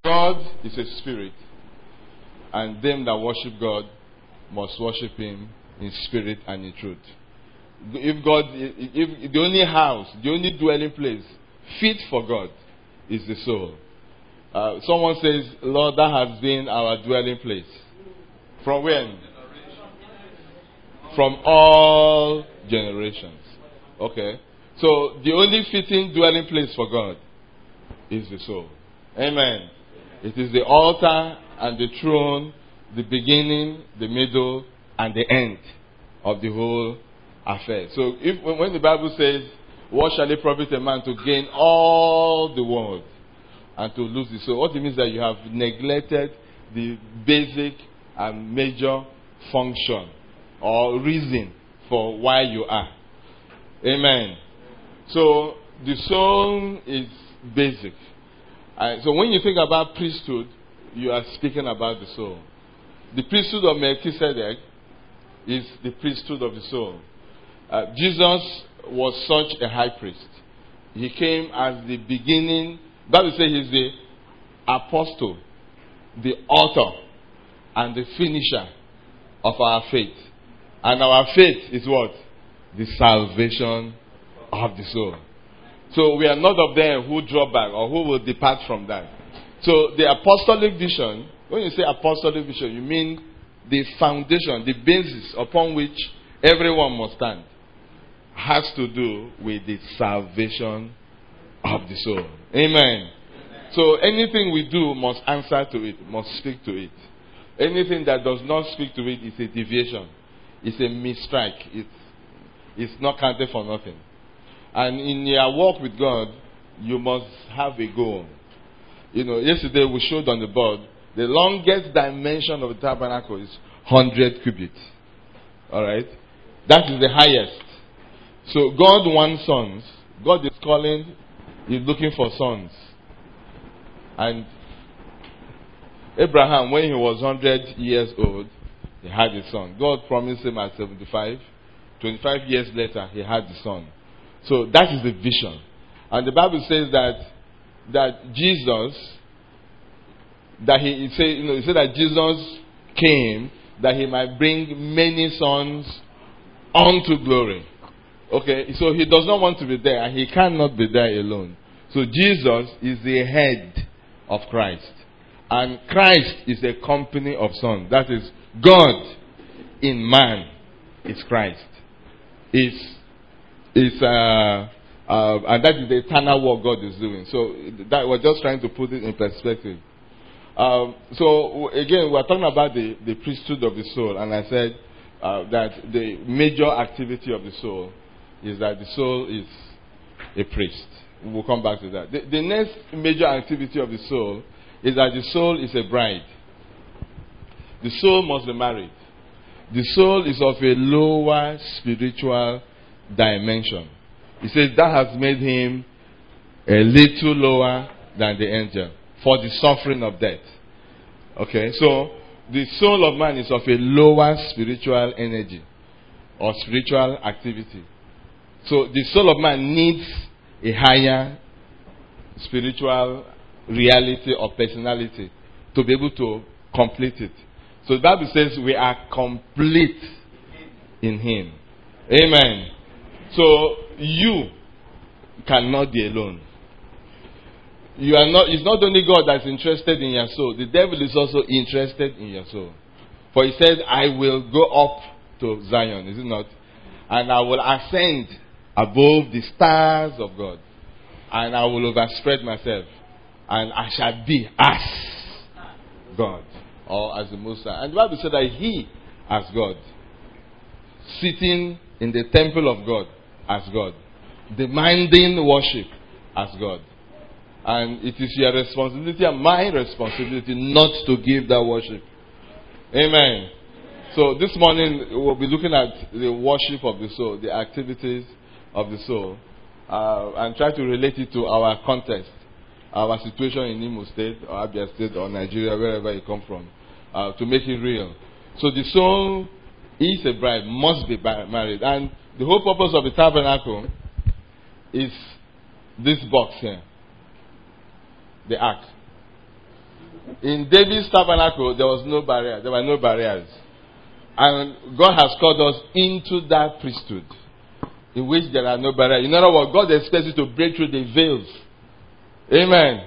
God is a spirit, and them that worship God must worship Him in spirit and in truth. If the only house, the only dwelling place fit for God is the soul. Someone says, Lord, that has been our dwelling place. From when? From all generations. Okay. So the only fitting dwelling place for God is the soul. Amen. It is the altar and the throne, the beginning, the middle, and the end of the whole affair. So when the Bible says, what shall it profit a man to gain all the world and to lose the soul? What it means is that you have neglected the basic and major function or reason for why you are. Amen. So the soul is basic. So when you think about priesthood, you are speaking about the soul. The priesthood of Melchizedek is the priesthood of the soul. Jesus was such a high priest. He came as the beginning. Bible says he's the apostle, the author, and the finisher of our faith. And our faith is what? The salvation of the soul. So we are not of them who draw back or who will depart from that. So the apostolic vision, when you say apostolic vision, you mean the foundation, the basis upon which everyone must stand, has to do with the salvation of the soul. Amen. So anything we do must answer to it, must speak to it. Anything that does not speak to it is a deviation. It's a mistrike. It's not counted for nothing. And in your walk with God, you must have a goal. Yesterday we showed on the board, the longest dimension of the tabernacle is 100 cubits. Alright? That is the highest. So God wants sons. God is looking for sons. And Abraham, when he was 100 years old, he had a son. God promised him at 75. 25 years later, he had the son. So that is the vision. And the Bible says that Jesus, he said that Jesus came that he might bring many sons unto glory. Okay, so he does not want to be there, and he cannot be there alone. So Jesus is the head of Christ. And Christ is a company of sons. That is, God in man is Christ. And that is the eternal work God is doing. So that we're just trying to put it in perspective. So again, we're talking about the priesthood of the soul, and I said that the major activity of the soul is that the soul is a priest. We'll come back to that. The next major activity of the soul is that the soul is a bride. The soul must be married. The soul is of a lower spiritual dimension. He says that has made him a little lower than the angel for the suffering of death. Okay, so the soul of man is of a lower spiritual energy or spiritual activity. So the soul of man needs a higher spiritual reality or personality to be able to complete it. So the Bible says we are complete in Him. Amen. So you cannot be alone. You are not. It's not only God that's interested in your soul. The devil is also interested in your soul. For he said, I will go up to Zion, is it not? And I will ascend above the stars of God. And I will overspread myself. And I shall be as God. Or as the Most High. And the Bible said that He as God. Sitting in the temple of God as God. Demanding worship as God. And it is your responsibility and my responsibility not to give that worship. Amen. So this morning we'll be looking at the worship of the soul, the activities of the soul, and try to relate it to our context, our situation in Imo State or Abia State or Nigeria, wherever you come from, to make it real. So the soul is a bride, must be married. And the whole purpose of the tabernacle is this box here. The ark. In David's tabernacle, there was no barrier. There were no barriers. And God has called us into that priesthood in which there are no barriers. In other words, God expects you to break through the veils. Amen.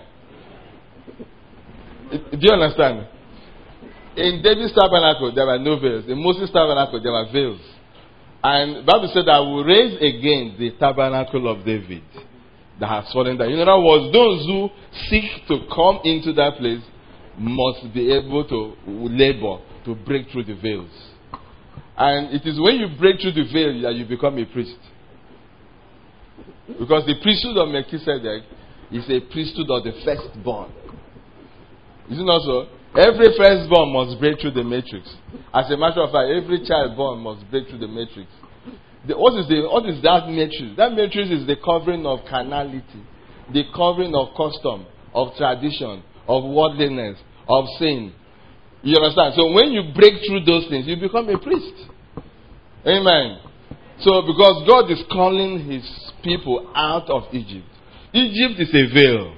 Do you understand? In David's tabernacle, there were no veils. In Moses' tabernacle, there were veils. And the Bible said, I will raise again the tabernacle of David that has fallen down. In other words, those who seek to come into that place must be able to labor to break through the veils. And it is when you break through the veil that you become a priest. Because the priesthood of Melchizedek is a priesthood of the firstborn. Is it not so? Every firstborn must break through the matrix. As a matter of fact, every child born must break through the matrix. What is that matrix? That matrix is the covering of carnality, the covering of custom, of tradition, of worldliness, of sin. You understand? So when you break through those things, you become a priest. Amen. So because God is calling his people out of Egypt. Egypt is a veil.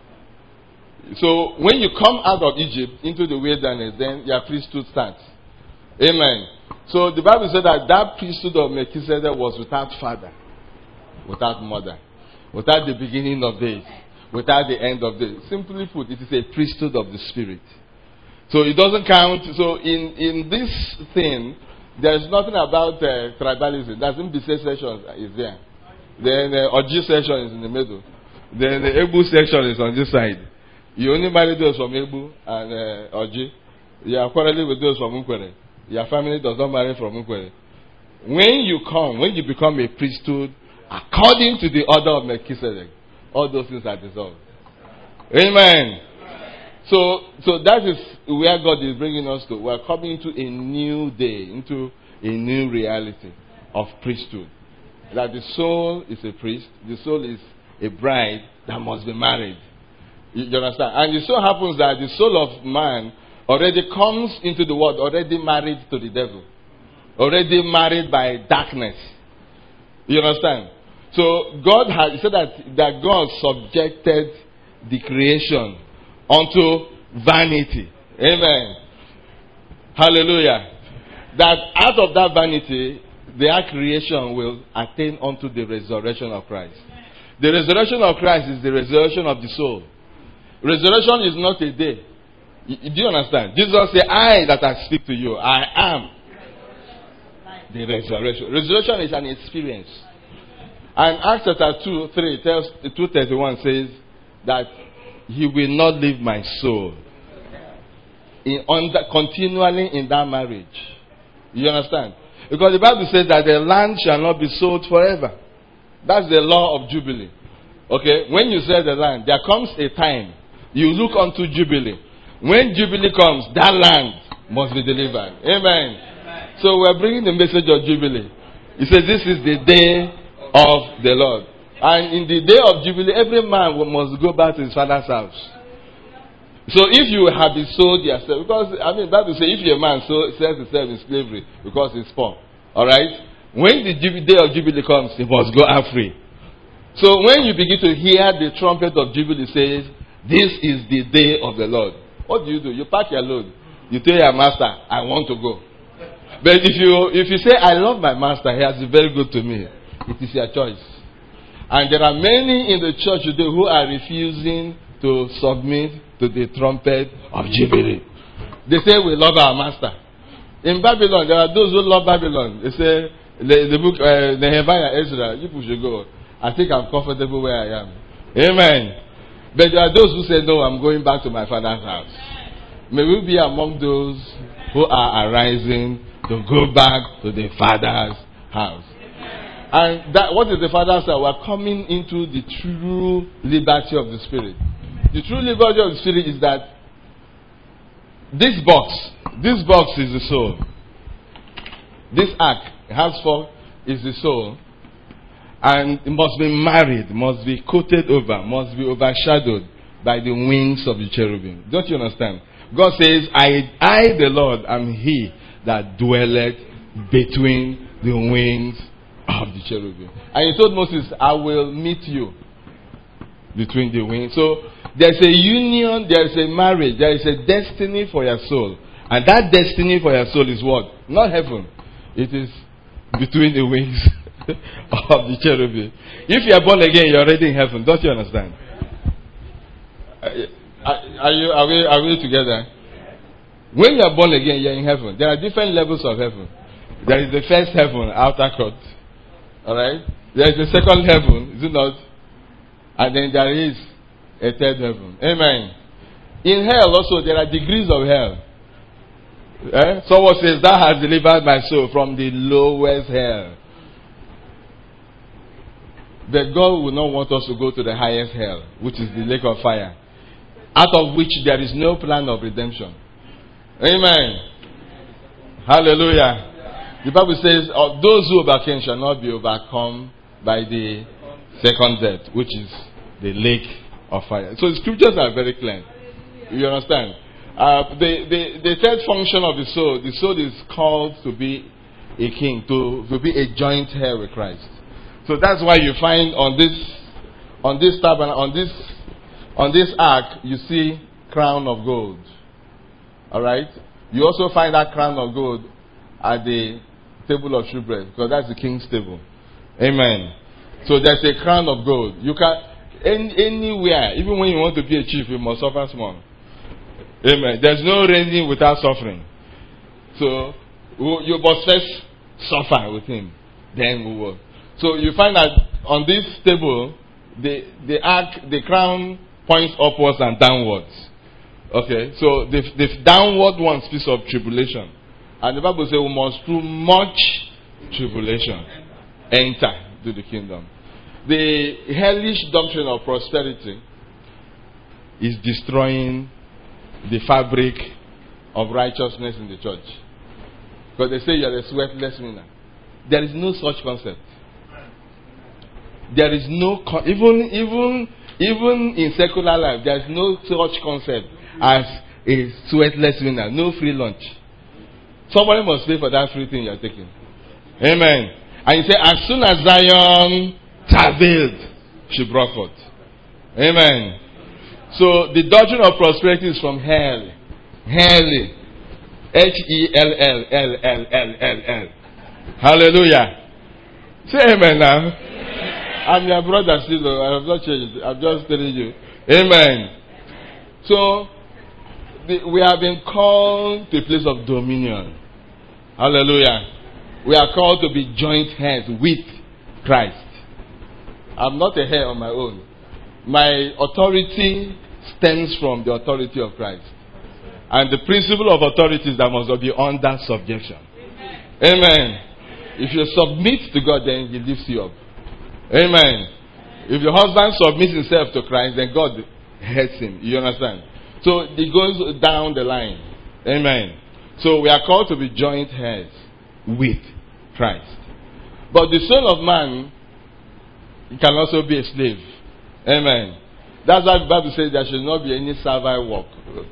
So when you come out of Egypt into the wilderness, then your priesthood starts. Amen. So the Bible said that priesthood of Melchizedek was without father, without mother, without the beginning of days, without the end of days. Simply put, it is a priesthood of the Spirit. So it doesn't count. So in this thing, there's nothing about tribalism. That's in BC section is there. Then the Oji section is in the middle. Then the Ebu section is on this side. You only marry those from Ebu and Oji. You are quarreling with those from Ukwere. Your family does not marry from Ukwere. When you become a priesthood, according to the order of Melchizedek, all those things are dissolved. Amen. So that is where God is bringing us to. We are coming into a new day, into a new reality of priesthood. That the soul is a priest, the soul is a bride that must be married. You understand? And it so happens that the soul of man already comes into the world, already married to the devil, already married by darkness. You understand? So God has said that God subjected the creation unto vanity. Amen. Hallelujah. That out of that vanity, their creation will attain unto the resurrection of Christ. The resurrection of Christ is the resurrection of the soul. Resurrection is not a day. Do you understand? Jesus said, I that I speak to you, I am the resurrection. Resurrection is an experience. And Acts chapter 2:31 says that he will not leave my soul continually in that marriage. You understand? Because the Bible says that the land shall not be sold forever. That's the law of Jubilee. Okay? When you sell the land, there comes a time you look unto Jubilee. When Jubilee comes, that land must be delivered. Amen. So we're bringing the message of Jubilee. He says this is the day of the Lord. And in the day of Jubilee, every man must go back to his father's house. So if you have been sold yourself, because the Bible says if a man sells himself in slavery because he's poor, alright? When the day of Jubilee comes, he must go out free. So when you begin to hear the trumpet of Jubilee says, this is the day of the Lord. What do? You pack your load. You tell your master, I want to go. But if you say, I love my master, he has been very good to me, it is your choice. And there are many in the church today who are refusing to submit to the trumpet of Jubilee. They say we love our master. In Babylon, there are those who love Babylon. They say, the book, Nehemiah, Ezra, you should go. I think I'm comfortable where I am. Amen. But there are those who say, no, I'm going back to my father's house. May we be among those who are arising to go back to the father's house. And what is the father's house? We're coming into the true liberty of the Spirit. The true liberty of the Spirit is that this box is the soul. This ark, henceforth, is the soul. And it must be married, must be coated over, must be overshadowed by the wings of the cherubim. Don't you understand? God says, I the Lord, am he that dwelleth between the wings of the cherubim. And he told Moses, I will meet you between the wings. So There's a union, there's a marriage, there is a destiny for your soul. And that destiny for your soul is what? Not heaven. It is between the wings of the cherubim. If you are born again, you're already in heaven. Don't you understand? Are we together? When you are born again, you're in heaven. There are different levels of heaven. There is the first heaven, outer court. Alright? There is the second heaven, is it not? And then there is a third heaven. Amen. In hell also, there are degrees of hell. Someone says, "Thou hast delivered my soul from the lowest hell." But God will not want us to go to the highest hell, which is the lake of fire, out of which there is no plan of redemption. Amen. Hallelujah. The Bible says, those who overcame shall not be overcome by the second death, which is the lake of fire. So the scriptures are very clear. You understand? The third function of the soul is called to be a king, to be a joint heir with Christ. So that's why you find on this tabernacle, on this ark, you see crown of gold. Alright? You also find that crown of gold at the table of shewbread, because that's the king's table. Amen. So there's a crown of gold. You can anywhere, even when you want to be a chief, you must suffer small. Amen. There's no reigning without suffering. So you must first suffer with him. Then we will. So you find that on this table, the ark, the crown points upwards and downwards. Okay. So the downward one speaks of tribulation. And the Bible says we must through much tribulation enter to the kingdom. The hellish doctrine of prosperity is destroying the fabric of righteousness in the church. Because they say you are a sweatless winner. There is no such concept. There is no even in secular life, there is no such concept as a sweatless winner. No free lunch. Somebody must pay for that free thing you are taking. Amen. And you say, as soon as Zion travailed, she brought forth. Amen. So the doctrine of prosperity is from hell. Hell. Hellll. Hallelujah. Say amen now. Amen. I'm your brother still. I have not changed. I'm just telling you. Amen. So we have been called to a place of dominion. Hallelujah. We are called to be joint heirs with Christ. I'm not a heir on my own. My authority stems from the authority of Christ. And the principle of authority is that must be under subjection. Amen. If you submit to God, then He lifts you up. Amen. If your husband submits himself to Christ, then God heads him. You understand? So it goes down the line. Amen. So we are called to be joint heirs with Christ. But the Son of Man can also be a slave. Amen. That's why the Bible says there should not be any servile work.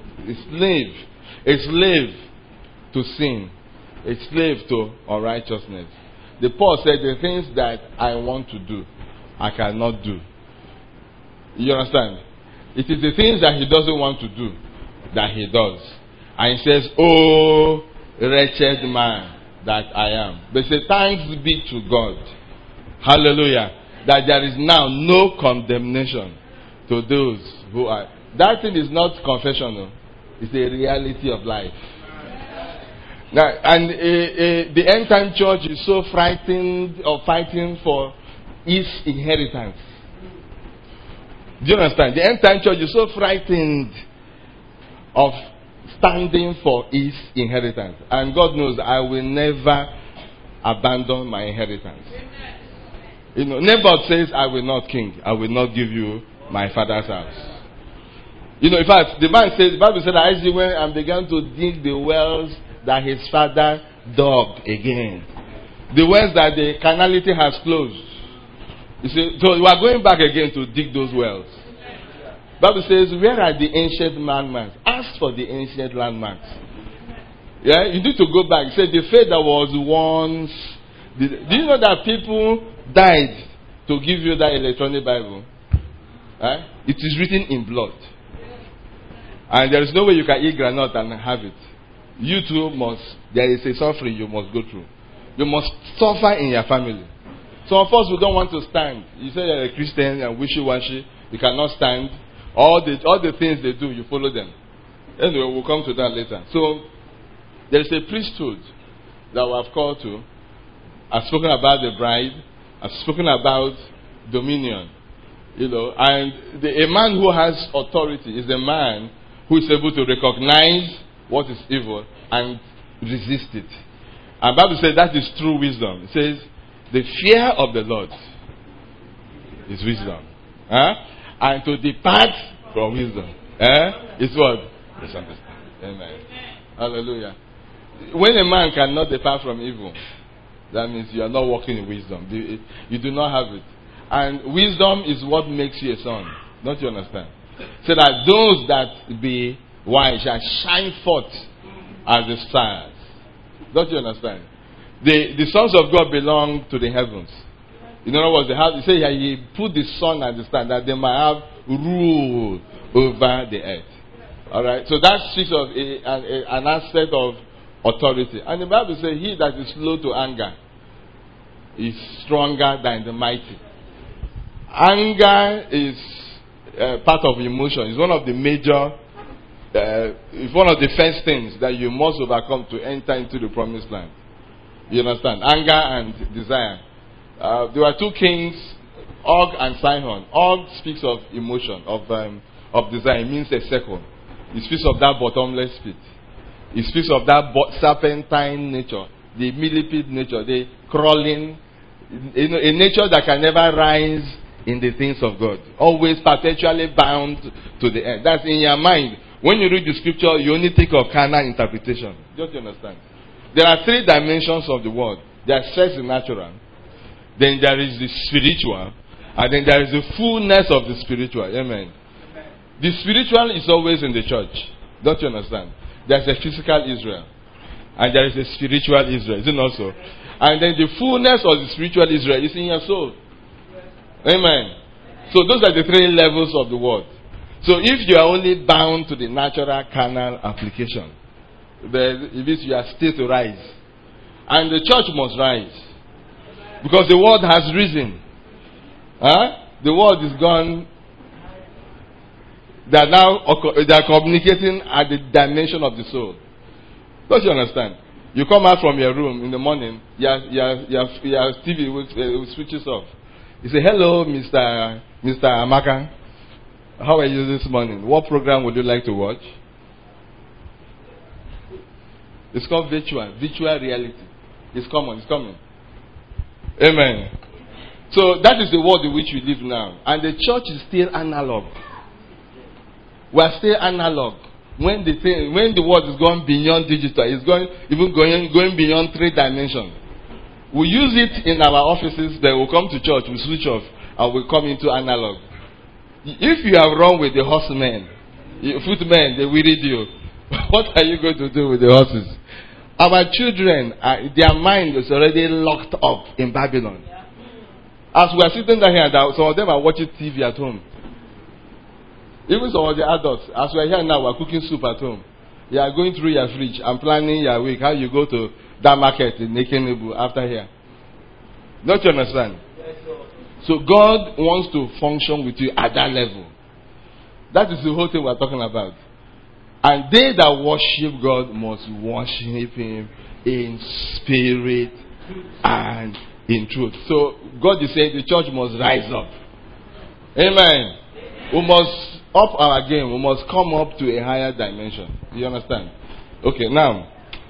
A slave to sin, a slave to unrighteousness. The Paul said, the things that I want to do, I cannot do. You understand? It is the things that he doesn't want to do that he does. And he says, "Oh, wretched man that I am." But say, thanks be to God. Hallelujah. That there is now no condemnation to those who are. That thing is not confessional. It's a reality of life. Now, and the end time church is so frightened of fighting for its inheritance. Do you understand? The end time church is so frightened of standing for its inheritance. And God knows I will never abandon my inheritance. You know, Naboth says, "I will not, king. I will not give you my father's house." You know, in fact, the Bible said that Isaac went and began to dig the wells that his father dug again. The wells that the carnality has closed. You see, so we are going back again to dig those wells. The Bible says, "Where are the ancient landmarks?" Ask for the ancient landmarks. Yeah, you need to go back. He said, the faith that was once. Do you know that people died to give you that electronic Bible? It is written in blood. And there is no way you can eat granite and have it. You too must, there is a suffering you must go through. You must suffer in your family. Some of us, we don't want to stand. You say you're a Christian and wishy-washy. You cannot stand. All the things they do, you follow them. Anyway, we'll come to that later. So, there is a priesthood that we have called to. I've spoken about the bride. I've spoken about dominion. And a man who has authority is a man who is able to recognize what is evil and resist it. And the Bible says that is true wisdom. It says, the fear of the Lord is wisdom. And to depart from wisdom is what? Misunderstanding. Amen. Hallelujah. When a man cannot depart from evil, that means you are not walking in wisdom. You do not have it. And wisdom is what makes you a son. Don't you understand? So that those that be wise shall shine forth as the stars. Don't you understand? The sons of God belong to the heavens. In other words, he said he put the sun and the star that they might have rule over the earth. Alright? So that speaks of an aspect of authority. And the Bible says, he that is slow to anger is stronger than the mighty. Anger is part of emotion. It's one of the major, it's one of the first things that you must overcome to enter into the promised land. You understand? Anger and desire. There were two kings, Og and Sihon. Og speaks of emotion, of desire. It means a circle. It speaks of that bottomless pit. It speaks of that serpentine nature, the millipede nature, the crawling, a nature that can never rise in the things of God. Always perpetually bound to the end. That's in your mind. When you read the scripture, you only think of carnal interpretation. Don't you understand? There are three dimensions of the world. There's first the natural. Then there is the spiritual. And then there is the fullness of the spiritual. Amen. The spiritual is always in the church. Don't you understand? There's a physical Israel. And there is a spiritual Israel. Is it not so? And then the fullness of the spiritual Israel is in your soul. Amen. So those are the three levels of the world. So if you are only bound to the natural carnal application, then it means you are still to rise. And the church must rise. Because the world has risen. The world is gone. They are communicating at the dimension of the soul. Don't you understand? You come out from your room in the morning, your TV switches off. You say, hello, Mr. Amaka. How are you this morning? What program would you like to watch? It's called virtual reality. It's common, it's coming. Amen. So that is the world in which we live now. And the church is still analog. We are still analog. When the world is going beyond digital, it's going beyond 3 dimensions. We use it in our offices, then we'll come to church, we switch off, and we come into analog. If you have run with the horsemen, footmen, they will read you. What are you going to do with the horses? Our children, their mind is already locked up in Babylon. As we are sitting down here, some of them are watching TV at home. Even some of the adults, as we are here now, we are cooking soup at home. You are going through your fridge and planning your week, how you go to that market in Nekenebu after here. Don't you understand? So God wants to function with you at that level. That is the whole thing we are talking about. And they that worship God must worship Him in spirit and in truth. So God is saying the church must rise up. Amen. We must up our game. We must come up to a higher dimension. You understand? Okay, now,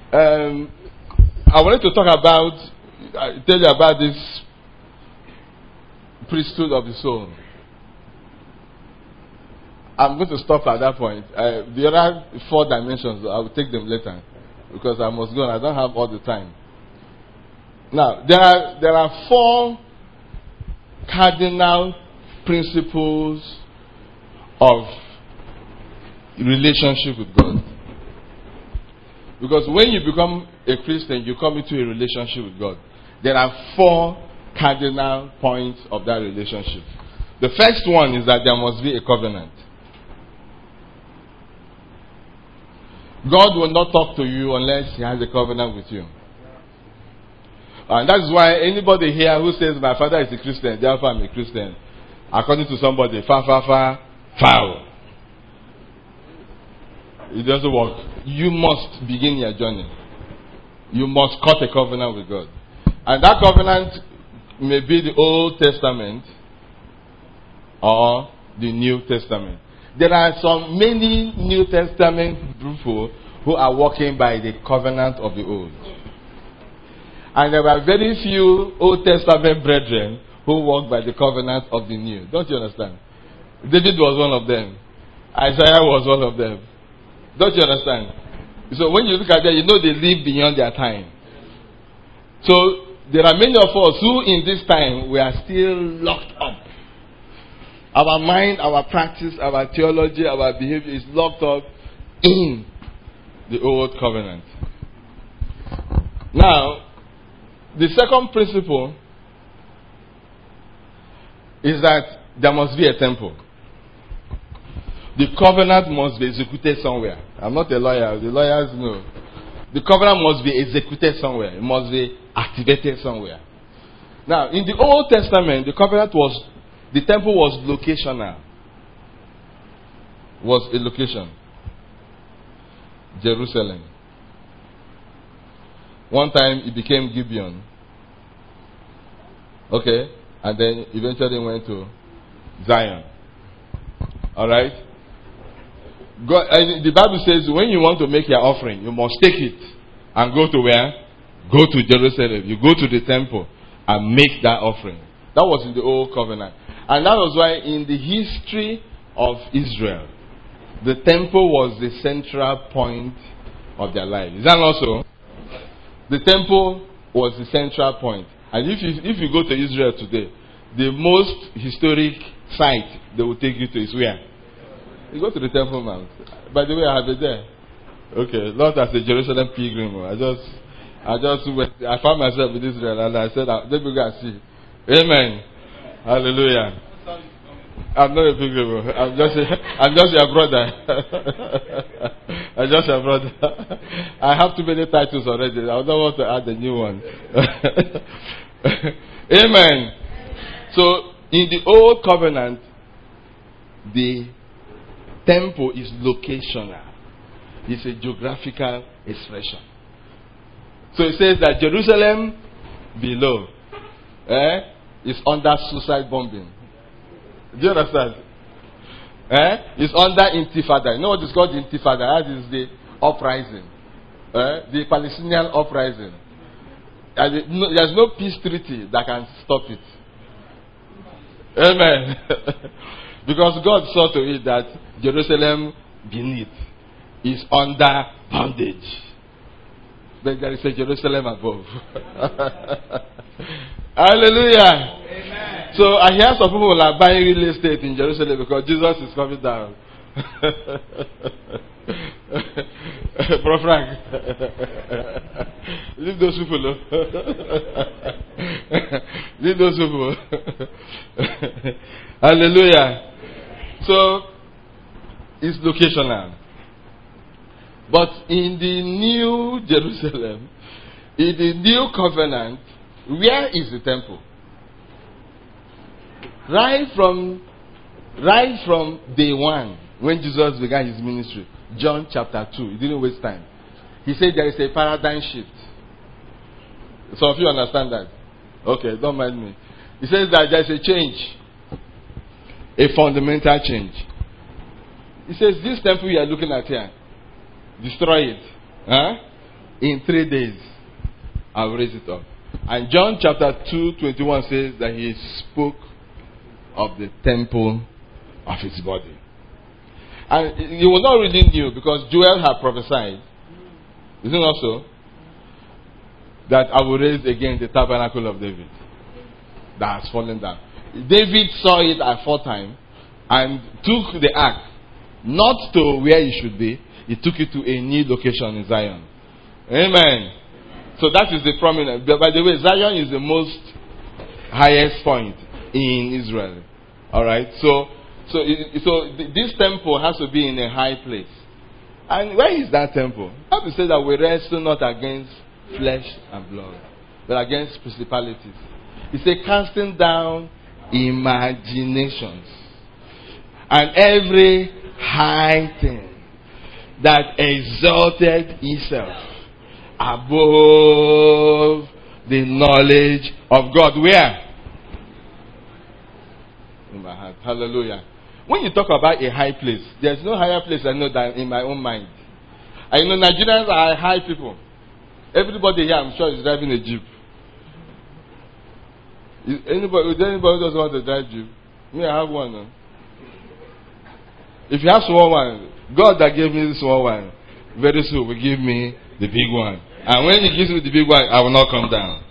I wanted to talk about, tell you about this priesthood of the soul. I'm going to stop at that point. The other 4 dimensions, I will take them later because I must go and I don't have all the time. Now, there are 4 cardinal principles of relationship with God. Because when you become a Christian, you come into a relationship with God. There are 4 cardinal points of that relationship. The first one is that there must be a covenant. God will not talk to you unless He has a covenant with you. And that's why anybody here who says, my father is a Christian, therefore I'm a Christian, according to somebody, foul. It doesn't work. You must begin your journey. You must cut a covenant with God. And that covenant may be the Old Testament or the New Testament. There are many New Testament people who are walking by the covenant of the Old. And there are very few Old Testament brethren who walk by the covenant of the New. Don't you understand? David was one of them. Isaiah was one of them. Don't you understand? So when you look at them, you know they live beyond their time. So there are many of us who in this time we are still locked up. Our mind, our practice, our theology, our behavior is locked up in the old covenant. Now, the second principle is that there must be a temple. The covenant must be executed somewhere. I'm not a lawyer. The lawyers know. The covenant must be executed somewhere. It must be activated somewhere. Now, in the Old Testament, the temple was locational. Was a location. Jerusalem. One time it became Gibeon. Okay? And then eventually went to Zion. Alright? God, and the Bible says when you want to make your offering, you must take it and go to where? Go to Jerusalem. You go to the temple and make that offering. That was in the Old Covenant. And that was why in the history of Israel, the temple was the central point of their life. Is that not so? The temple was the central point. And if you go to Israel today, the most historic site they will take you to is where? You go to the Temple Mount. By the way, I have been there. Okay, not as a Jerusalem pilgrim. I found myself in Israel and I said, let me go and see. Amen. Hallelujah. I'm not a pilgrim. I'm just your brother. I'm just your brother. I have too many titles already. I don't want to add a new one. Amen. So, in the Old Covenant, the temple is locational. It's a geographical expression. So it says that Jerusalem below is under suicide bombing. Do you understand? It's under intifada. You know what is called intifada? That is the uprising. The Palestinian uprising. There's no peace treaty that can stop it. Amen. Because God saw to it that Jerusalem beneath is under bondage. But there is a Jerusalem above. Hallelujah. Amen. So I hear some people are buying real estate in Jerusalem because Jesus is coming down. Bro Frank. Leave those people. Leave those people. Hallelujah. So, it's locational. But in the New Jerusalem, in the New Covenant, where is the temple? Right from day one, when Jesus began his ministry, John chapter 2, he didn't waste time. He said there is a paradigm shift. Some of you understand that? Okay, don't mind me. He says that there is a change. A fundamental change. He says, this temple you are looking at here, destroy it. In 3 days, I will raise it up. And John chapter 2:21 says that he spoke of the temple of his body. And he was not really new because Joel had prophesied. Is it not so? That I will raise again the tabernacle of David that has fallen down. David saw it at 4 times and took the ark not to where it should be. He took it to a new location in Zion. Amen. So that is the prominent. By the way, Zion is the most highest point in Israel. All right. This temple has to be in a high place. And where is that temple? I have to say that we wrestle not against flesh and blood, but against principalities. He said, casting down imaginations and every high thing that exalted itself above the knowledge of God. Where? In my heart. Hallelujah. When you talk about a high place, there's no higher place I know than in my own mind. I know Nigerians are high people. Everybody here, I'm sure, is driving a Jeep. Anybody doesn't want to drive Jeep? Me, I have one. No? If you have small one, God that gave me the small one, very soon will give me the big one. And when He gives me the big one, I will not come down.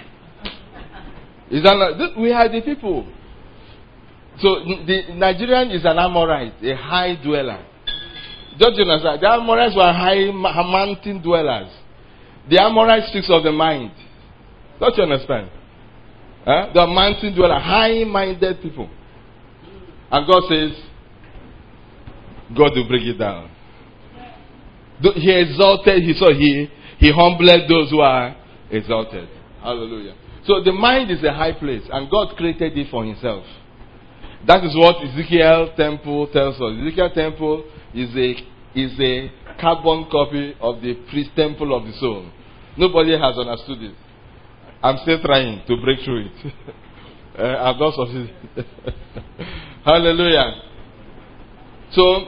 Is that not? We are the people. So the Nigerian is an Amorite, a high dweller. Don't you understand? The Amorites were high mountain dwellers. The Amorite speaks of the mind. Don't you understand? The mountain dweller, high-minded people. And God says, God will bring it down. He exalted, he humbled those who are exalted. Hallelujah. So the mind is a high place, and God created it for Himself. That is what Ezekiel temple tells us. Ezekiel temple is a carbon copy of the priest temple of the soul. Nobody has understood it. I'm still trying to break through it. I've not succeeded. Hallelujah. So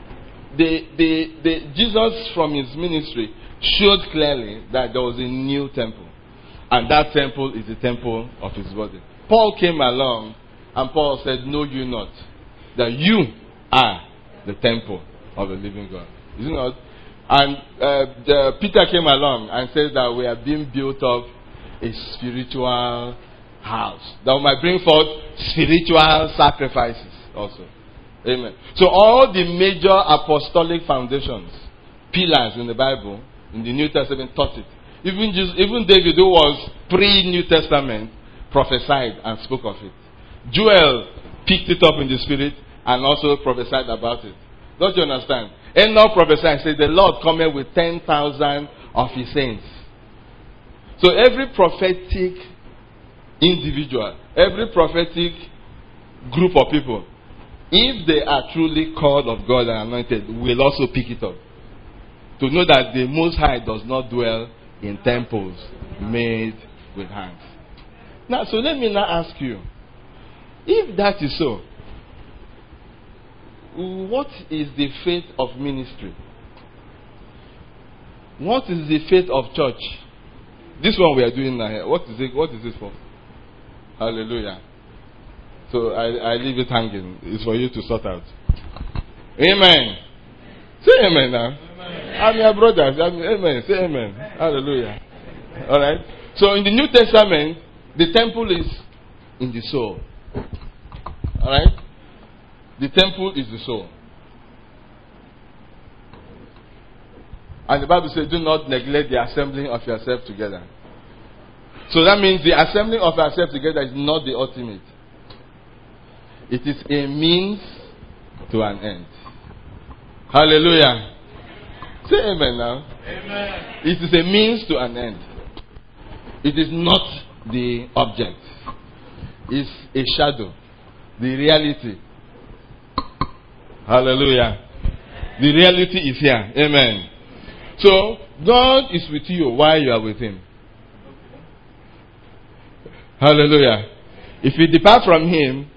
the Jesus from His ministry showed clearly that there was a new temple, and that temple is the temple of His body. Paul came along, and Paul said, "Know you not that you are the temple of the living God?" Is it not? And Peter came along and said that we are being built up a spiritual house that we might bring forth spiritual sacrifices also. Amen. So all the major apostolic foundations, pillars in the Bible, in the New Testament, taught it. Even David, who was pre-New Testament, prophesied and spoke of it. Joel picked it up in the spirit and also prophesied about it. Don't you understand? Enoch prophesied, said, "The Lord cometh with 10,000 of His saints." So every prophetic individual, every prophetic group of people, if they are truly called of God and anointed, will also pick it up. To know that the Most High does not dwell in temples made with hands. Now, so let me now ask you, if that is so, what is the faith of ministry? What is the faith of church? This one we are doing now here. What is it? What is this for? Hallelujah. So I leave it hanging. It's for you to sort out. Amen. Say amen now. Amen. I'm your brother. Amen. Say amen. Hallelujah. All right. So in the New Testament, the temple is in the soul. All right. The temple is the soul. And the Bible says, "Do not neglect the assembling of yourself together." So that means the assembling of ourselves together is not the ultimate. It is a means to an end. Hallelujah. Say amen now. Amen. It is a means to an end. It is not the object. It's a shadow. The reality. Hallelujah. The reality is here. Amen. So, God is with you while you are with Him. Hallelujah. If you depart from Him,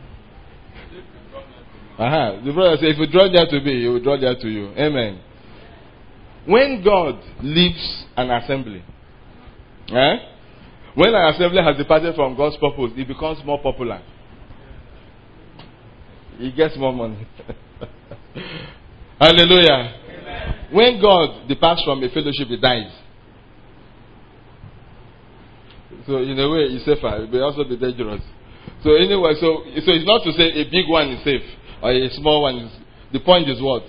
the brother says, if you draw near to me, He will draw near to you. Amen. When God leaves an assembly, when an assembly has departed from God's purpose, it becomes more popular. He gets more money. Hallelujah. Amen. When God departs from a fellowship, He dies. So in a way, it's safer. It may also be dangerous. So anyway, so it's not to say a big one is safe or a small one is. The point is what?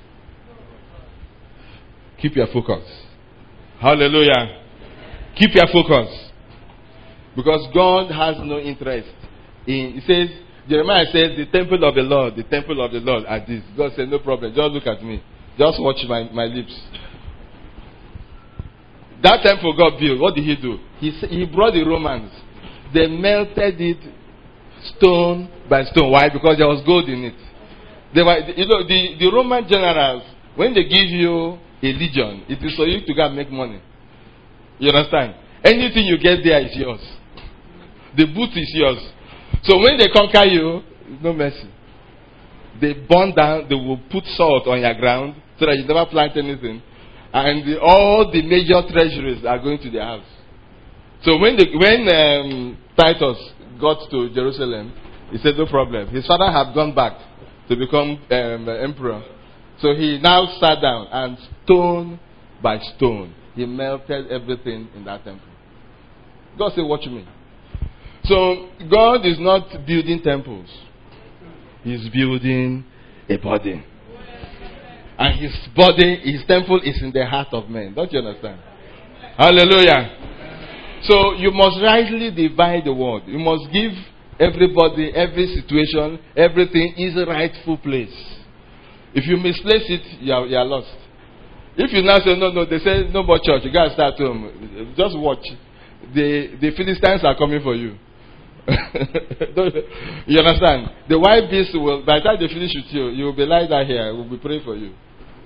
Keep your focus. Hallelujah. Keep your focus. Because God has no interest in. He says, Jeremiah said, the temple of the Lord are this. God said, no problem. Just look at me. Just watch my lips. That temple God built, what did he do? He brought the Romans. They melted it stone by stone. Why? Because there was gold in it. They were, the Roman generals, when they give you a legion, it is for you to go and make money. You understand? Anything you get there is yours. The boot is yours. So when they conquer you, no mercy. They burn down, they will put salt on your ground so that you never plant anything. And all the major treasuries are going to their house. So when Titus got to Jerusalem, he said, no problem. His father had gone back to become emperor. So he now sat down and stone by stone, he melted everything in that temple. God said, watch me. So God is not building temples. He's building a body. And his body, his temple is in the heart of men. Don't you understand? Hallelujah. So you must rightly divide the word. You must give everybody, every situation, everything is a rightful place. If you misplace it, you are lost. If you now say, no, they say no more church, you got to start home. Just watch. The Philistines are coming for you. You understand? The wild beasts will, by the time they finish with you, you will be lying down here. We'll be praying for you.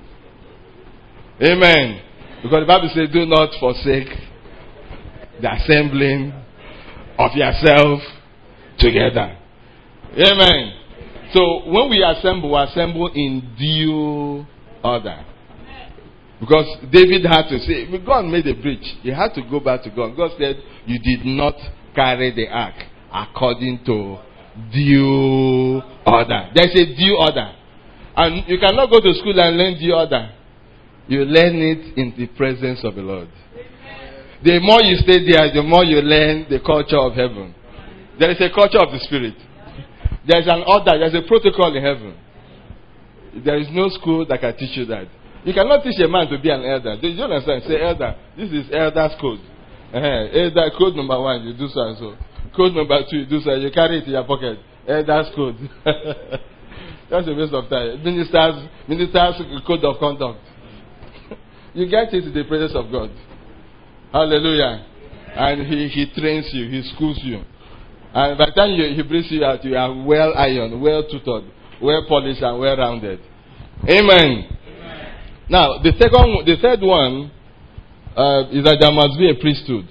Amen. Because the Bible says, do not forsake the assembling of yourself together. Amen. So when we assemble in due order. Because David had to say, God made a breach. He had to go back to God. God said, you did not carry the ark according to due order. There's a due order. And you cannot go to school and learn due order. You learn it in the presence of the Lord. The more you stay there, the more you learn the culture of heaven. There is a culture of the Spirit. There is an order, there is a protocol in heaven. There is no school that can teach you that. You cannot teach a man to be an elder. Do you understand? Say, elder, this is elder's code. Elder code number 1, you do so and so. Code number 2, you do so. You carry it in your pocket. Elder's code. That's a waste of time. Minister's code of conduct. You get it in the presence of God. Hallelujah. And he trains you. He schools you. And by the time he brings you out, you are well ironed, well tutored, well polished, and well rounded. Amen. Now, the third one is that there must be a priesthood.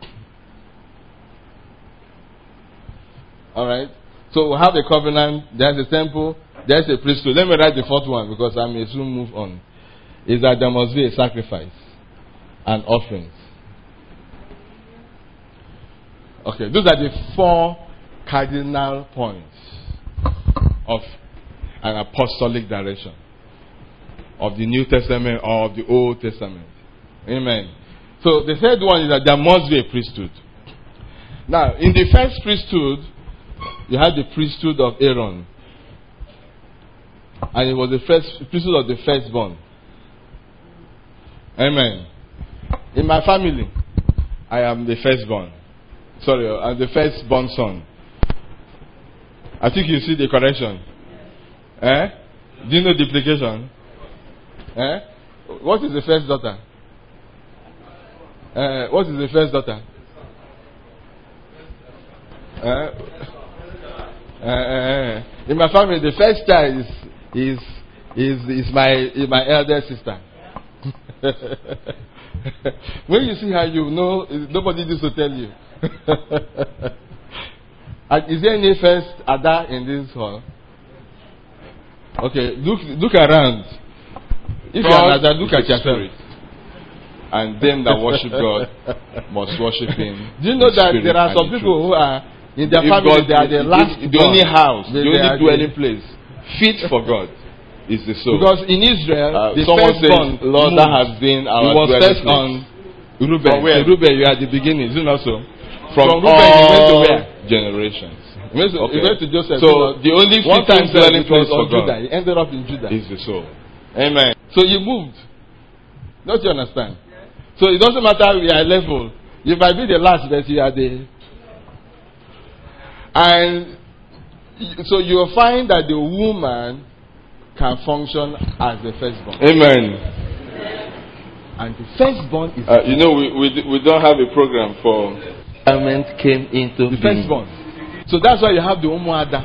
All right. So we have a covenant. There's a temple. There's a priesthood. Let me write the fourth one because I may soon move on. Is that there must be a sacrifice and offerings. Okay, those are the 4 cardinal points of an apostolic direction of the New Testament or of the Old Testament. Amen. So the third one is that there must be a priesthood. Now, in the first priesthood, you had the priesthood of Aaron. And it was the first priesthood of the firstborn. Amen. In my family, I am the firstborn. Sorry, I'm the firstborn son. I think you see the correction. Do you know duplication? What is the first daughter? What is the first daughter? In my family, the first child is my elder sister. When you see her, you know nobody needs to tell you. Is there any first Ada in this hall? Okay, look around. If you are Ada, look at yourself. And them that worship God must worship Him. Do you know that there are some people who are in their family? They are the last, the only house, the only dwelling place fit for God is the soul. Because in Israel, the firstborn, Lord, that has been our dwelling place. He was first on Reuben. So Reuben, you are at the beginning. Is it not so? From Reuben, he went to where? Generations. He went to Joseph. So the only fitting dwelling place for God, Judah. He ended up in Judah. Is the soul. Amen. So you moved. Don't you understand? So it doesn't matter we are level. You might be the last, but you are the. And So you'll find that the woman can function as the firstborn. Amen. And the firstborn is we don't have a program for Government came into the being. firstborn. So that's why you have the Umuada.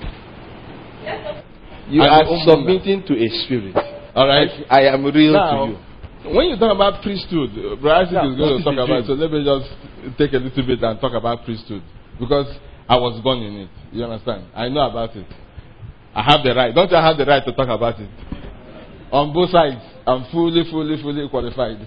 You And are the submitting to a spirit. All right. I am real Now, to you. when you talk about priesthood, Brother Isaac Now, is going what to talk is the about. So dream? let me just take a little bit and talk about priesthood, because I was born in it. You understand? I know about it. I have the right. Don't I have the right to talk about it? On both sides, I'm fully qualified.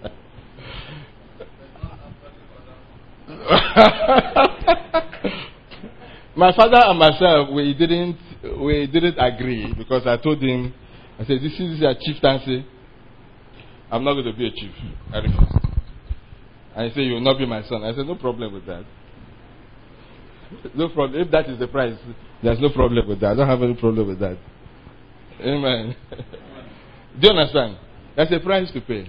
My father and myself, we didn't agree, because I told him, I said, this is a chieftaincy. I'm not going to be a chief. I refuse. And he said, you will not be my son. I said, no problem with that. No problem. If that is the price, there's no problem with that. I don't have any problem with that. Amen. Do you understand? There's a price to pay.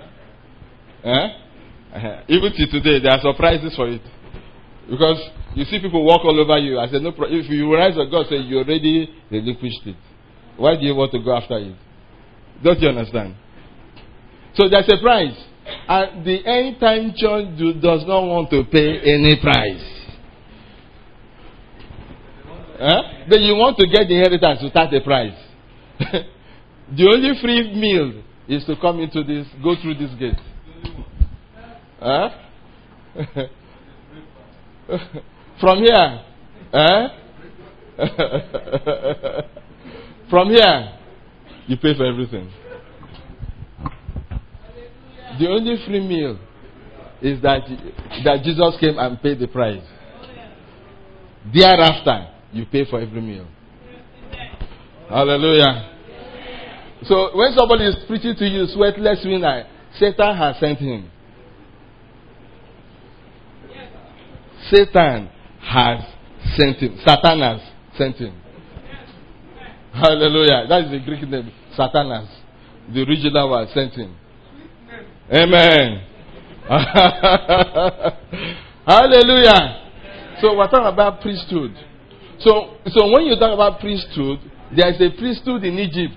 Even till today, there are surprises for it. Because you see people walk all over you. I said, no problem. If you realize that God said you already relinquished it, why do you want to go after it? Don't you understand? So there's a price. And the end time church does not want to pay any price. Then you want to get the inheritance without a price. The only free meal is to come into this, go through this gate. From here. From here, you pay for everything. The only free meal is that Jesus came and paid the price. Thereafter, you pay for every meal. Hallelujah. So when somebody is preaching to you, sweatless winner, Satan has sent him. Satan has sent him. Satanas sent him. Hallelujah. That is the Greek name. Satanas. The original one sent him. Amen. Hallelujah. So we're talking about priesthood. So when you talk about priesthood, there is a priesthood in Egypt.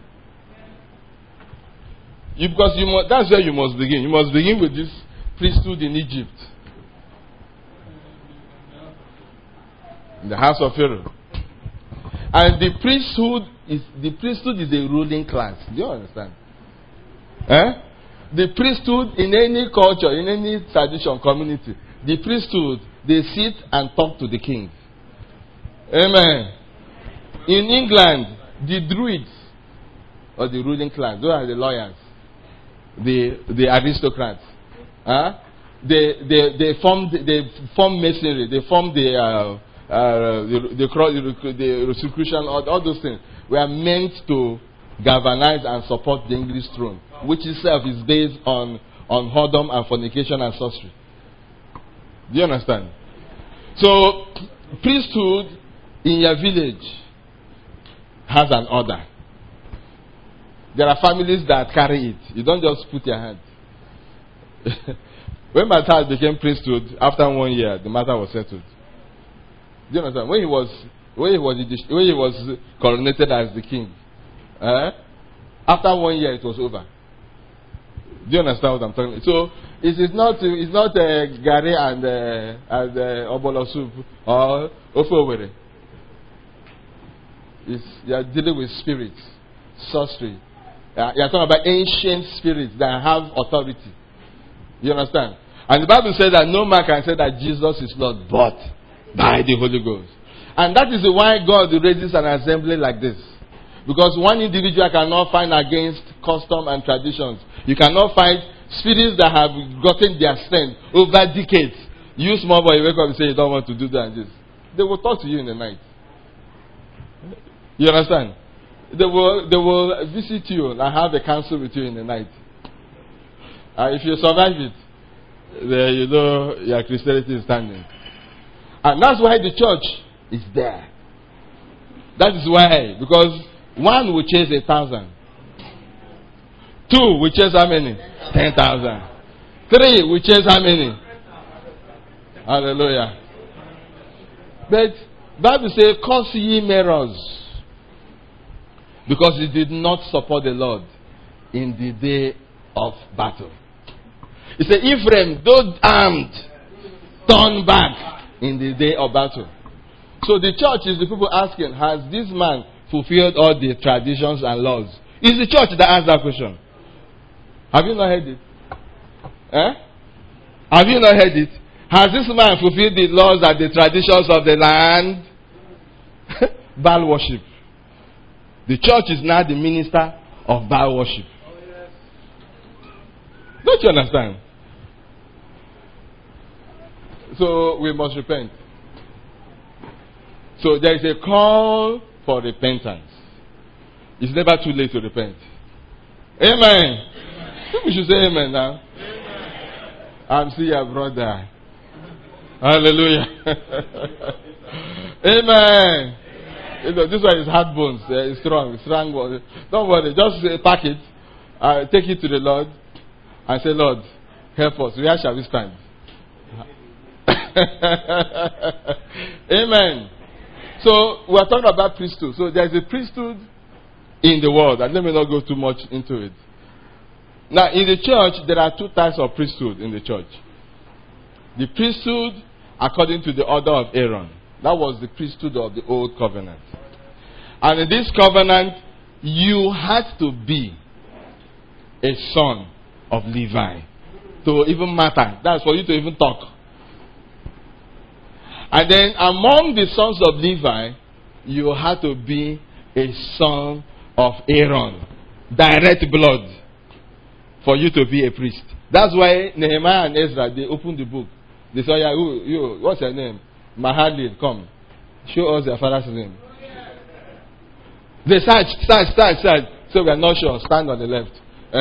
That's where you must begin. You must begin with this priesthood in Egypt. In the house of Pharaoh. And the priesthood is a ruling class. Do you understand? The priesthood in any culture, in any tradition, community, the priesthood, they sit and talk to the king. Amen. In England, the druids, or the ruling class, those are the lawyers, the aristocrats. They formed masonry, they formed the Rosicrucian, all those things were meant to galvanize and support the English throne, which itself is based on whoredom and fornication and sorcery. Do you understand? So, priesthood in your village has an order. There are families that carry it. You don't just put your hand. When my child became priesthood, after 1 year, the matter was settled. Do you understand? When he was coronated as the king, after 1 year it was over. Do you understand what I'm talking about? So it's not Gary and Obolo soup or Ofowere. You are dealing with spirits, sorcery. You are talking about ancient spirits that have authority. You understand? And the Bible says that no man can say that Jesus is Lord but by the Holy Ghost. And that is why God raises an assembly like this. Because one individual cannot fight against custom and traditions. You cannot fight spirits that have gotten their strength over decades. You small boy, you wake up and say you don't want to do that and this. They will talk to you in the night. You understand? They will visit you and have a counsel with you in the night. If you survive it, then you know your Christianity is standing. And that's why the church is there. That is why. Because 1 will chase 1,000. 2 will chase how many? 10,000. 3 will chase how many? Hallelujah. But Bible says, curse ye mirrors, because he did not support the Lord in the day of battle. He said, Ephraim, though armed, turn back in the day of battle. So the church is the people asking, has this man fulfilled all the traditions and laws? It's the church that asks that question. Have you not heard it? Have you not heard it? Has this man fulfilled the laws and the traditions of the land? Baal worship. The church is now the minister of Baal worship. Don't you understand? So we must repent. So there is a call for repentance. It's never too late to repent. Amen. We should say amen now. Amen. I'm seeing your brother. Hallelujah. Amen. You know, this one is hard bones. It's strong. Don't worry. Just pack it. Take it to the Lord. And say, Lord, help us. Where shall we stand? Amen. So, we are talking about priesthood. So, there is a priesthood in the world. And let me not go too much into it. Now, in the church, there are two types of priesthood in the church. The priesthood according to the order of Aaron. That was the priesthood of the old covenant. And in this covenant, you had to be a son of Levi to even matter. That's for you to even talk. And then among the sons of Levi, you had to be a son of Aaron. Direct blood for you to be a priest. That's why Nehemiah and Ezra, they opened the book. They said, yeah, what's your name? Mahalil, come. Show us your father's name. They search. So we are not sure. Stand on the left.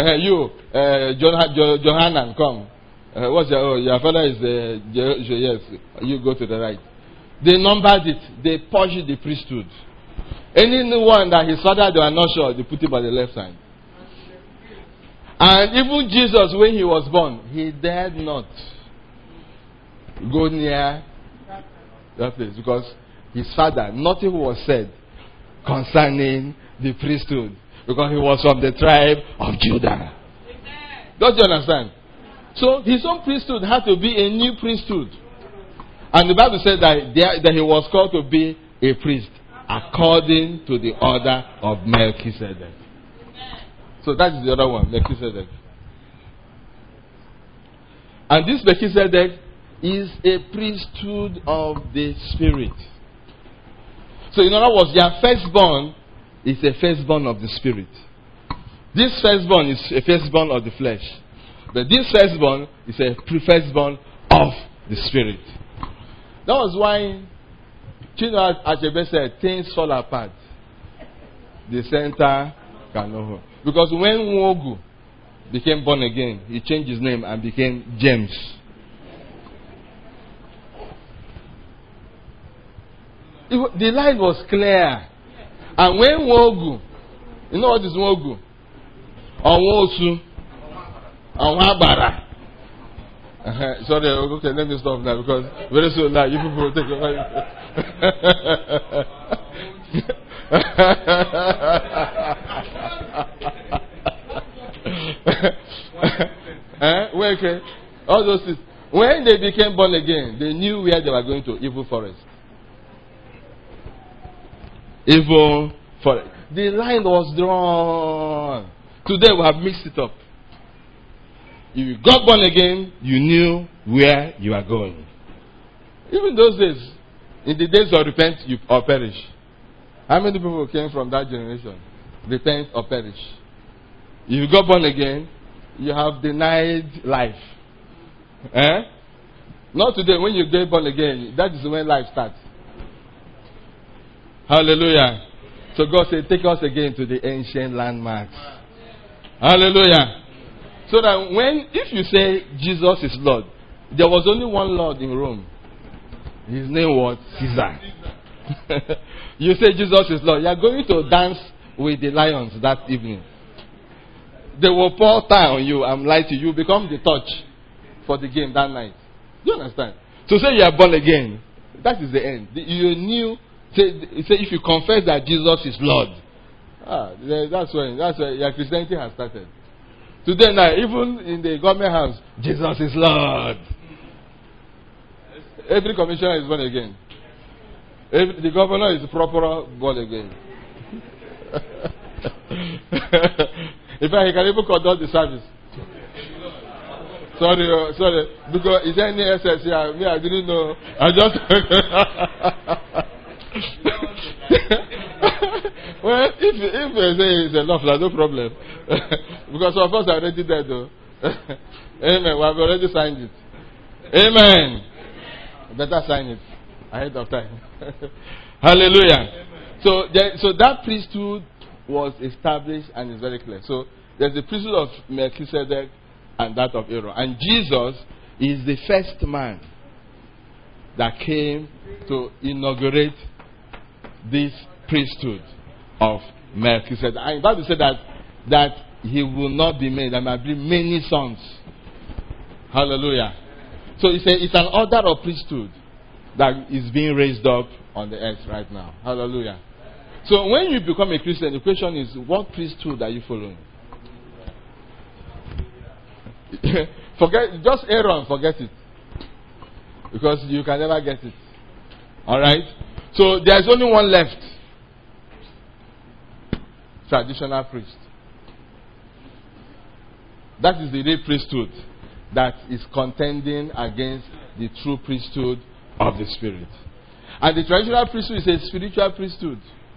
Johanan, come. What's your father is yes. You go to the right. They numbered it. They purged the priesthood. Anyone that his father, they were not sure, they put him on the left side. And even Jesus, when he was born, he dared not go near that place because his father, nothing was said concerning the priesthood because he was from the tribe of Judah. Don't you understand? So his own priesthood had to be a new priesthood. And the Bible said that he was called to be a priest according to the order of Melchizedek. So that is the other one, Melchizedek. And this Melchizedek is a priesthood of the Spirit. So in other words, their firstborn is a firstborn of the Spirit. This firstborn is a firstborn of the flesh. But this firstborn is a firstborn of the Spirit. That was why Chinua Achebe said, things fall apart. The center cannot hold. Because when Nwogu became born again, he changed his name and became James. The line was clear. And when Nwogu, you know what is Nwogu? Onwosu. Onwabara. Sorry, okay, let me stop now because very soon now you people will take over. Okay. All those things. When they became born again, they knew where they were going to, evil forest. Evil forest. The line was drawn. Today we have mixed it up. If you got born again, you knew where you are going. Even those days, in the days of repent or perish. How many people came from that generation? Repent or perish. If you got born again, you have denied life. Not today, when you get born again, that is when life starts. Hallelujah. So God said, take us again to the ancient landmarks. Hallelujah. So that if you say Jesus is Lord, there was only one Lord in Rome. His name was Caesar. You say Jesus is Lord, you are going to dance with the lions that evening. They will pour tar on you and lie to you. Become the touch for the game that night. Do you understand? So say you are born again. That is the end. You knew He said, if you confess that Jesus is Lord, that's when your Christianity has started. Today now, even in the government house, Jesus is Lord. Every commissioner is born again. The governor is proper born again. In fact, he can even conduct the service. Sorry, because is there any SS here? Me, I didn't know. I just. Well, if they say it's enough, there's no problem. Because some of us are already there, though. Amen. We have already signed it. Amen. Better sign it ahead of time. Hallelujah. So that priesthood was established and is very clear. So there's the priesthood of Melchizedek and that of Aaron. And Jesus is the first man that came to inaugurate this priesthood of Melchizedek. And the Bible said that he will not be made. There might be many sons. Hallelujah. So it's an order of priesthood that is being raised up on the earth right now. Hallelujah. So when you become a Christian, the question is, what priesthood are you following? Just Aaron, forget it. Because you can never get it. Alright? So there's only one left. Traditional priest. That is the real priesthood that is contending against the true priesthood of the Spirit. And the traditional priesthood is a spiritual priesthood.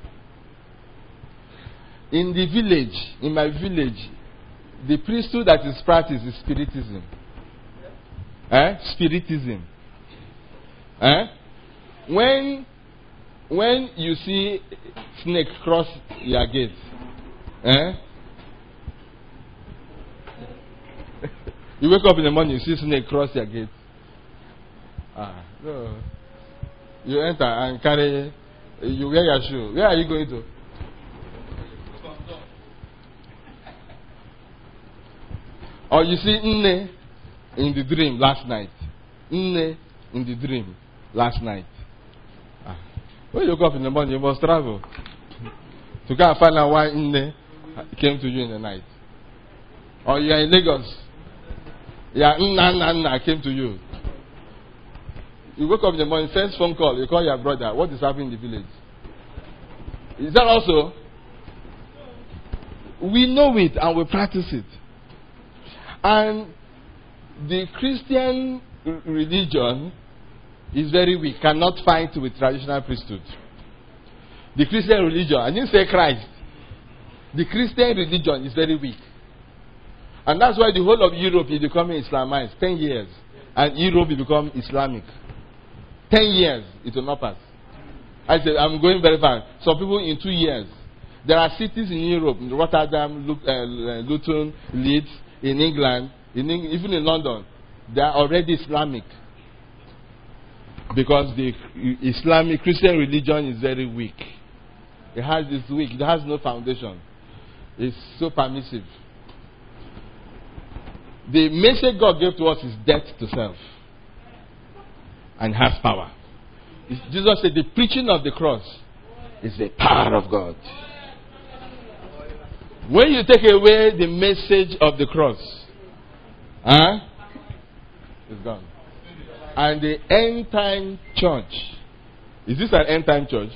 In the village, in my village, the priesthood that is practiced is spiritism. Spiritism. When you see snake cross your gate, you wake up in the morning, you see snake cross your gate. No. You enter and carry, you wear your shoe. Where are you going to? Or you see Nne in the dream last night. Nne in the dream last night. When you wake up in the morning, you must travel to go and find out why Nne came to you in the night. Or you are in Lagos. Yeah, Nna came to you. You wake up in the morning, first phone call, you call your brother. What is happening in the village? Is that also? We know it and we practice it. And the Christian religion is very weak, cannot fight with traditional priesthood. The Christian religion, I didn't say Christ. The Christian religion is very weak. And that's why the whole of Europe is becoming Islamized. 10 years. And Europe will become Islamic. 10 years, it will not pass. I said, I'm going very fast. Some people in 2 years. There are cities in Europe, Rotterdam, Luton, Leeds, in England, even in London, they are already Islamic. Because the Islamic Christian religion is very weak. It's weak. It has no foundation. It's so permissive. The message God gave to us is death to self. And has power. Jesus said the preaching of the cross is the power of God. When you take away the message of the cross, it's gone. And the end time church, is this an end time church?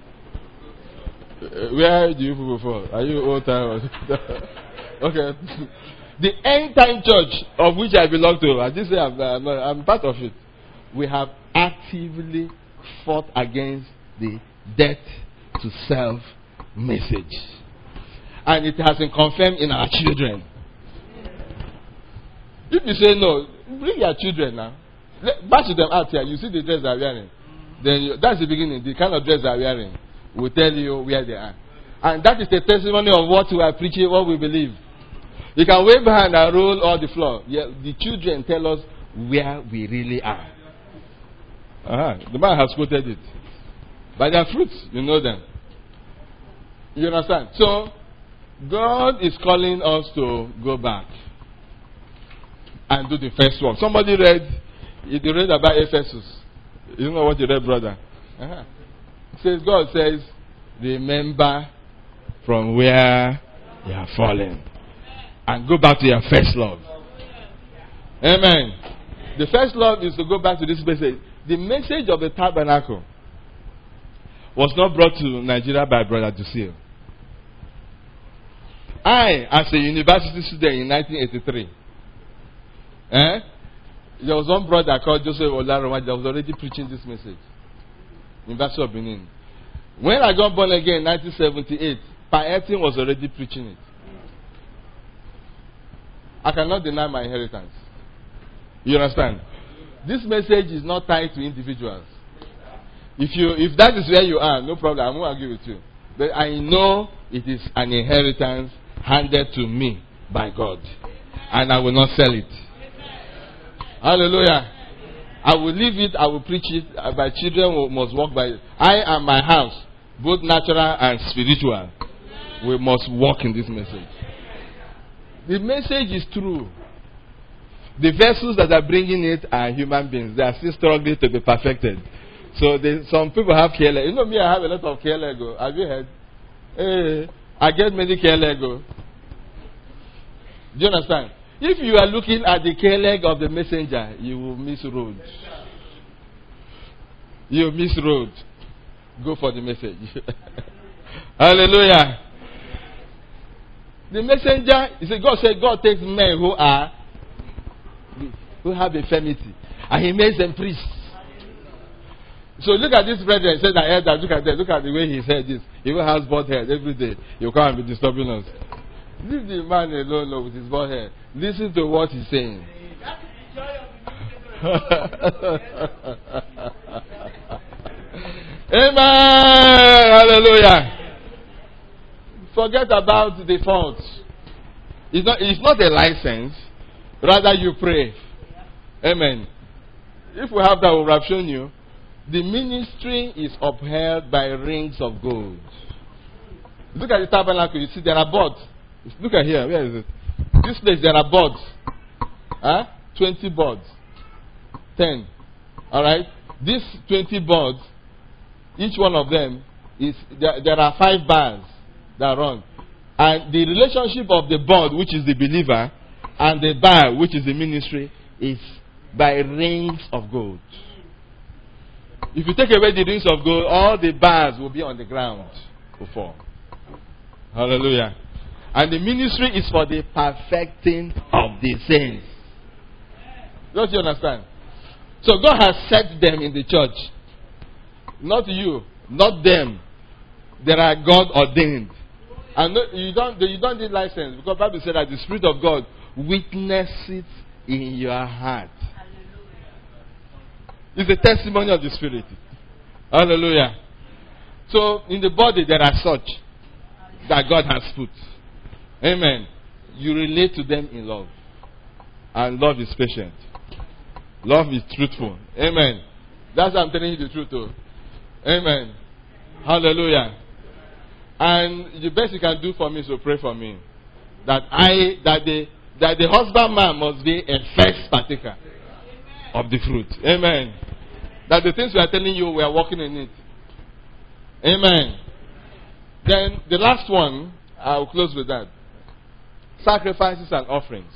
Where do you people fall? Are you old time? Okay. The end time church of which I belong to, I just say I'm part of it. We have actively fought against the death to self message. And it has been confirmed in our children. If you say no, bring your children now. Bash them out here. You see the dress they are wearing. Then that's the beginning. The kind of dress they are wearing will tell you where they are. And that is the testimony of what we are preaching, what we believe. You can wave hand and roll on the floor. Yeah, the children tell us where we really are. The man has quoted it. By their fruits, you know them. You understand? So, God is calling us to go back and do the first work. Somebody read about Ephesus. You know what you read, brother? Says God says, remember from where you have fallen and go back to your first love. Amen. The first love is to go back to this message. The message of the tabernacle was not brought to Nigeria by Brother Dusil. I, as a university student in 1983, there was one brother called Joseph Olaroma that was already preaching this message. University of Benin. When I got born again in 1978, Paetin was already preaching it. I cannot deny my inheritance. You understand? This message is not tied to individuals. If that is where you are, no problem, I won't argue with you. But I know it is an inheritance handed to me by God. And I will not sell it. Hallelujah. I will leave it, I will preach it. My children must walk by it. I and my house, both natural and spiritual, we must walk in this message. The message is true. The vessels that are bringing it are human beings. They are still struggling to be perfected. So some people have care leg. You know me, I have a lot of care lego. Have you heard? Hey, I get many care lego. Do you understand? If you are looking at the care leg of the messenger, you will miss road. You will miss road. Go for the message. Hallelujah. The messenger, God said God takes men who have infirmity and he makes them priests. So look at this brethren. Said I heard that. Look at that. Look at the way he said this. He will have bald head every day. You can't be disturbing us. Leave the man alone with his bald head. Listen to what he's saying. Amen. Hallelujah. Forget about the faults. It's not a license. Rather, you pray. Amen. If we have that, we will have shown you. The ministry is upheld by rings of gold. Look at the tabernacle. You see, there are boards. Look at here. Where is it? This place, there are boards. 20 boards. 10. Alright? These 20 boards, each one of them, there are 5 bars that run. And the relationship of the board, which is the believer, and the bar, which is the ministry, is by rings of gold. If you take away the rings of gold, all the bars will be on the ground to fall. Hallelujah. And the ministry is for the perfecting of the saints. Don't you understand? So God has set them in the church. Not you, not them. They are God ordained. And you don't need license, because the Bible said that the Spirit of God witnesses in your heart. It's a testimony of the Spirit. Hallelujah. So in the body there are such that God has put. Amen. You relate to them in love. And love is patient. Love is truthful. Amen. That's why I'm telling you the truth too. Amen. Hallelujah. And the best you can do for me is to pray for me. That the husbandman must be a first partaker of the fruit. Amen. That the things we are telling you, we are working in it. Amen. Then the last one, I will close with that. Sacrifices and offerings.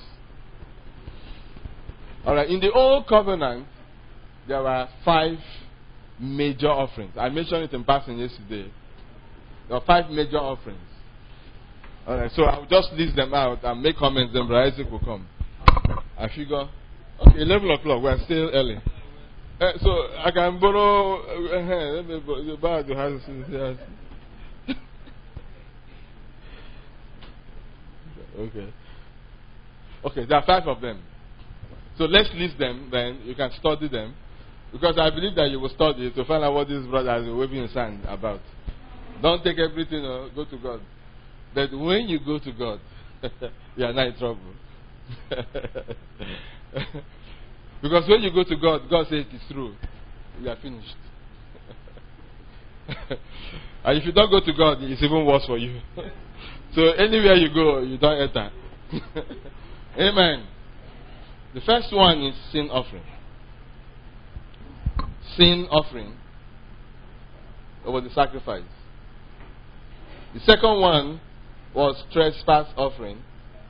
Alright, in the old covenant, there were 5 major offerings. I mentioned it in passing yesterday. There are 5 major offerings. Alright, so I will just list them out and make comments, then Brother Isaac will come. I figure, okay, 11 o'clock, we are still early. So I can borrow, let me borrow the house. Okay, there are 5 of them. So let's list them, then you can study them. Because I believe that you will study to find out what this brother has been waving his hand about. Don't take everything, go to God. But when you go to God, you are not in trouble. Because when you go to God, God says it is true. We are finished. And if you don't go to God, it's even worse for you. So anywhere you go, you don't enter. Amen. The first one is sin offering. Sin offering. was the sacrifice. The second one was trespass offering.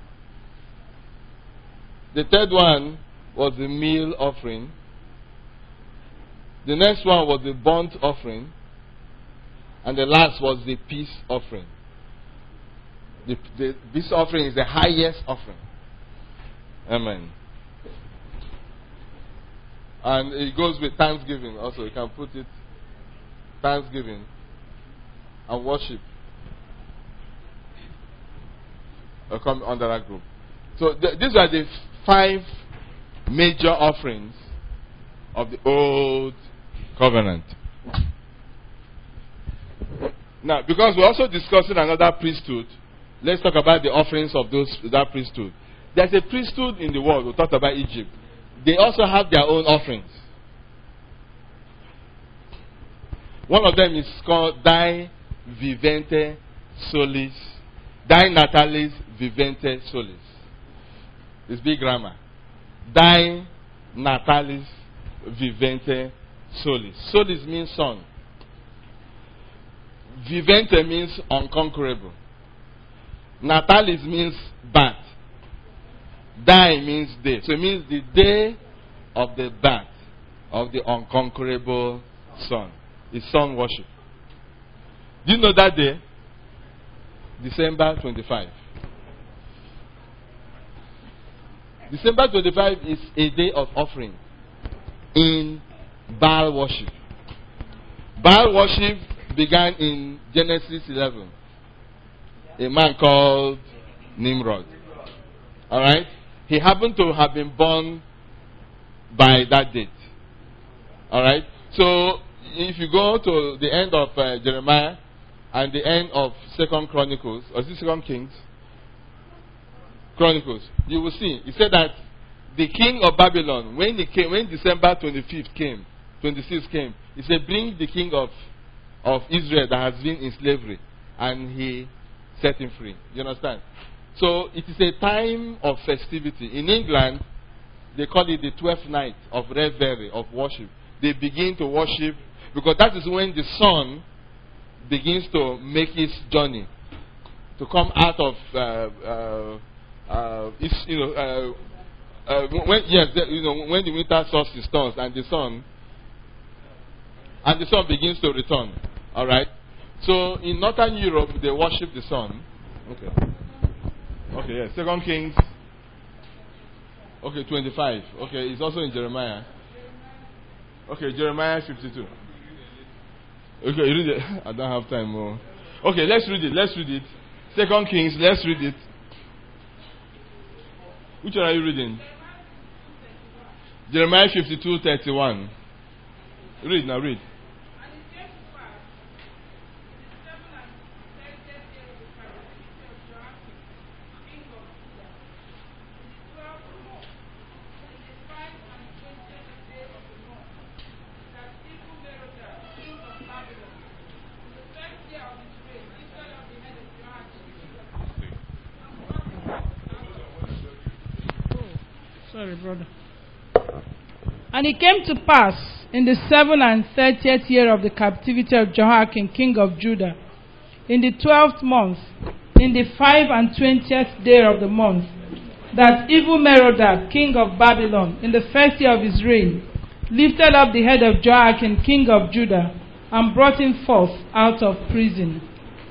The third one was the meal offering. The next one was the burnt offering. And the last was the peace offering. The peace offering is the highest offering. Amen. And it goes with thanksgiving also. You can put it thanksgiving and worship. Will come under that group. So these are the 5 major offerings of the Old Covenant. Now, because we're also discussing another priesthood, let's talk about the offerings of that priesthood. There's a priesthood in the world. We talked about Egypt. They also have their own offerings. One of them is called Die Vivente Solis. Die Natalis Vivente Solis. It's big grammar. Die Natalis Vivente Solis. Solis means son. Vivente means unconquerable. Natalis means birth. Die means day. So it means the day of the birth of the unconquerable son. It's son worship. Do you know that day? December 25. December 25 is a day of offering in Baal worship. Baal worship began in Genesis 11. A man called Nimrod. Alright? He happened to have been born by that date. Alright? So, if you go to the end of Jeremiah and the end of 2nd Chronicles, or is it 2nd Kings? Chronicles, you will see. He said that the king of Babylon, when December 26th came, he said, bring the king of Israel that has been in slavery, and he set him free. You understand? So it is a time of festivity. In England, they call it the 12th night of revelry, of worship. They begin to worship because that is when the sun begins to make its journey to come out of when the winter solstice turns and the sun begins to return. All right. So in Northern Europe, they worship the sun. Okay, yeah. 2 Kings. Okay, 25. Okay, it's also in Jeremiah. Okay, Jeremiah 52. Okay, you read it. I don't have time more. Okay, let's read it. 2 Kings, let's read it. Which one are you reading? Jeremiah 52:31. Read now, read. Sorry, brother. And it came to pass in the 37th year of the captivity of Jehoiakim, king of Judah, in the 12th month, in the 25th day of the month, that evil Merodach, king of Babylon, in the first year of his reign, lifted up the head of Jehoiakim, king of Judah, and brought him forth out of prison.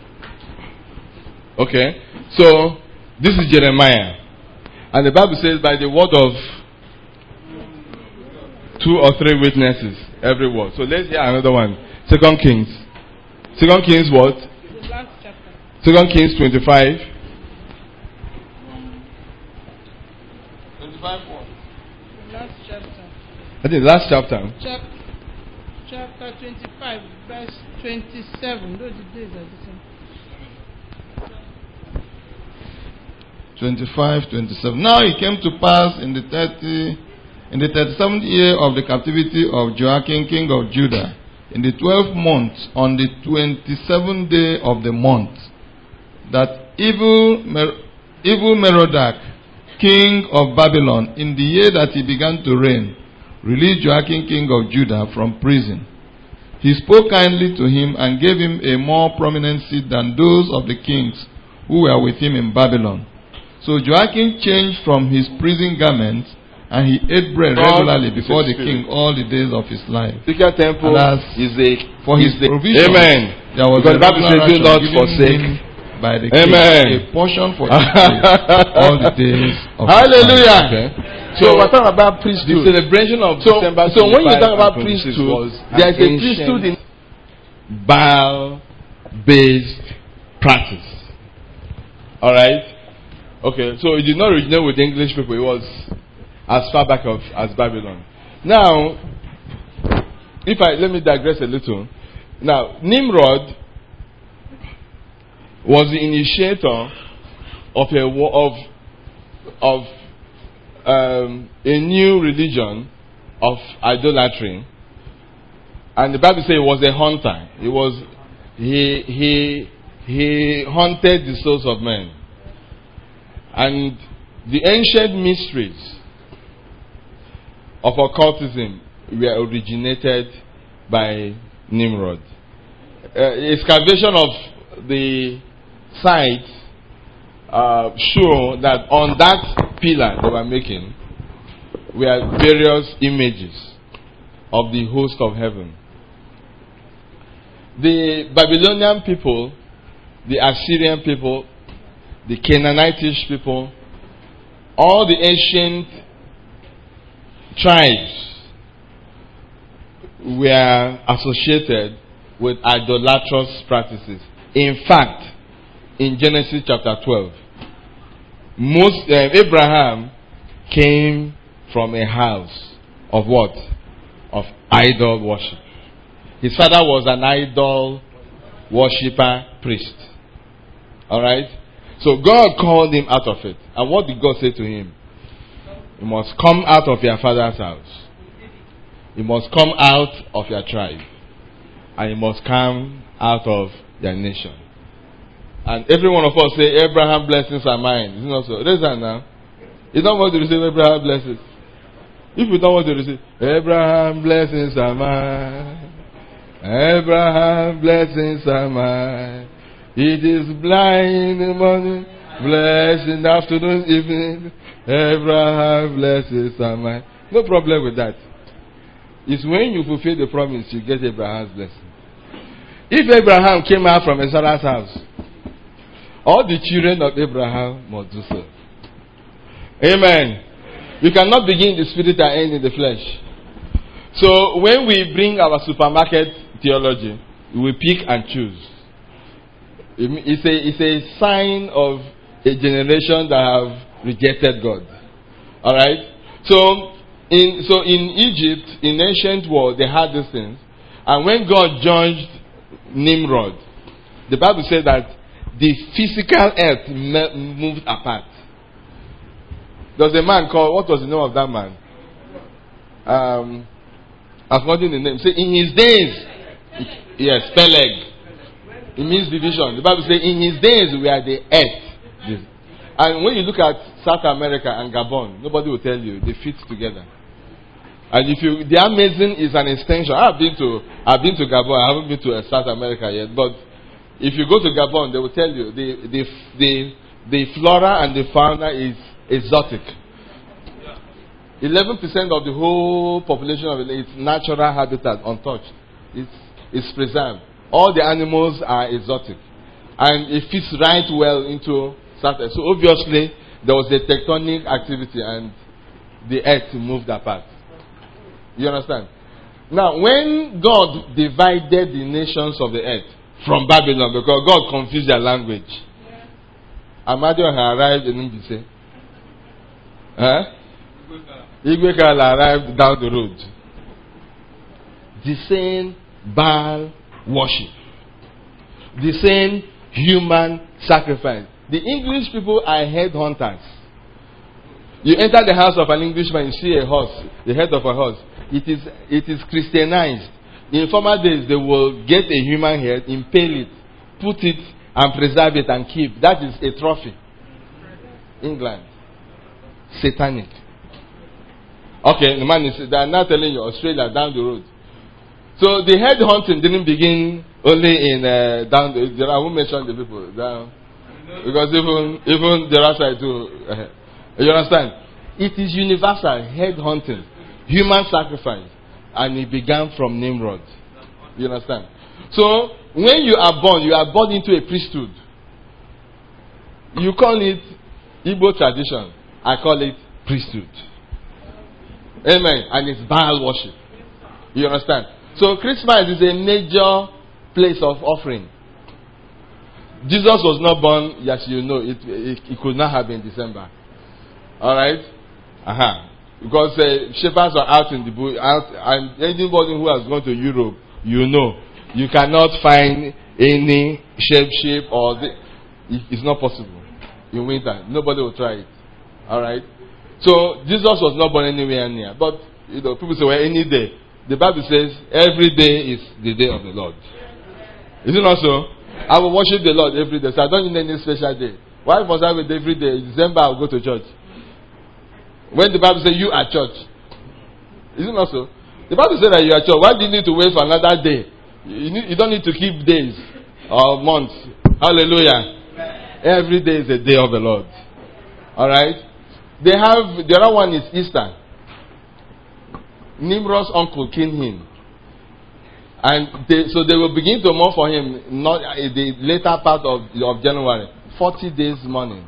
Okay, so this is Jeremiah. And the Bible says, by the word of 2 or 3 witnesses, every word. So let's hear another one. 2 Kings. 2 Kings what? The last chapter. 2 Kings 25. 25 what? The last chapter. I think the last chapter. Chapter 25, verse 27. Those are the days are the same. 25, 27. Now it came to pass in the 37th year of the captivity of Joachim, king of Judah, in the 12th month, on the 27th day of the month, that evil Merodach, king of Babylon, in the year that he began to reign, released Joachim, king of Judah, from prison, He spoke kindly to him and gave him a more prominent seat than those of the kings who were with him in Babylon. So Joachim changed from his prison garments, and he ate bread regularly before the king all the days of his life. Physical temple is for his provision. Amen. There was because a the Bible says, "Do not given forsake." him by the Amen. king, a portion for his day, all the days of Hallelujah. his life. So we're talking about priesthood. The celebration of So December when you 25 talk about and 26 priesthood, was there is a an priesthood in ancient Baal-based practice. All right. Okay. So it did not originate with the English people. It was as far back as Babylon. Now, let me digress a little. Now, Nimrod was the initiator of a new religion of idolatry, and the Bible says he was a hunter. He hunted the souls of men, and the ancient mysteries of occultism were originated by Nimrod. Excavation of the site show that on that pillar they were making were various images of the host of heaven. The Babylonian people, the Assyrian people, the Canaanitish people, all the ancient tribes were associated with idolatrous practices. In fact, in Genesis chapter 12, Abraham came from a house of what? Of idol worship. His father was an idol worshipper priest. Alright? So God called him out of it. And what did God say to him? You must come out of your father's house. You must come out of your tribe. And you must come out of your nation. And every one of us say, Abraham blessings are mine. Isn't it so? Raise that now. You don't want to receive Abraham blessings. If you don't want to receive, Abraham blessings are mine. Abraham blessings are mine. It is blind in the morning, blessed in the afternoon, evening. Abraham blessings are mine. No problem with that. It's when you fulfill the promise, you get Abraham's blessing. If Abraham came out from Sarah's house, all the children of Abraham must do so. Amen. We cannot begin in the spirit and end in the flesh. So when we bring our supermarket theology, we pick and choose. It's a sign of a generation that have rejected God. Alright? So in Egypt, in ancient world, they had these things. And when God judged Nimrod, the Bible said that the physical earth moved apart. There was a man called, what was the name of that man? I've forgotten the name. Say, in his days, yes, Peleg. It means division. The Bible says, in his days we are the earth. And when you look at South America and Gabon, nobody will tell you. They fit together. And the Amazon is an extension. I've been to Gabon. I haven't been to South America yet. But if you go to Gabon, they will tell you the flora and the fauna is exotic. 11% of the whole population of its natural habitat untouched. It's preserved. All the animals are exotic. And it fits right well into South. So obviously, there was a tectonic activity and the earth moved apart. You understand? Now, when God divided the nations of the earth from Babylon, because God confused their language, Amadioha arrived in Mbise. Igwekala arrived down the road. The same Baal worship. The same human sacrifice. The English people are headhunters. You enter the house of an Englishman, you see a horse, the head of a horse. It is Christianized. In former days, they will get a human head, impale it, put it, and preserve it and keep. That is a trophy. England. Satanic. Okay, the man is, they are now telling you Australia down the road. So the head hunting didn't begin only in down. I won't mention the people down because even the other side too. You understand? It is universal head hunting, human sacrifice, and it began from Nimrod. You understand? So when you are born into a priesthood. You call it Igbo tradition. I call it priesthood. Amen. And it's Baal worship. You understand? So Christmas is a major place of offering. Jesus was not born, as you know, it could not have been December. Alright? Because shepherds are out in the bush, and anybody who has gone to Europe, you know, you cannot find any sheep or it's not possible in winter. Nobody will try it. Alright? So Jesus was not born anywhere near. But you know, people say, well, any day. The Bible says every day is the day of the Lord. Is it not so? I will worship the Lord every day. So I don't need any special day. Why must I wait every day? In December I will go to church. When the Bible says you are church. Is it not so? The Bible says that you are church. Why do you need to wait for another day? You don't need to keep days or months. Hallelujah. Every day is a day of the Lord. Alright? The other one is Easter. Nimrod's uncle killed him. And so they will begin to mourn for him not the later part of January. 40 days mourning.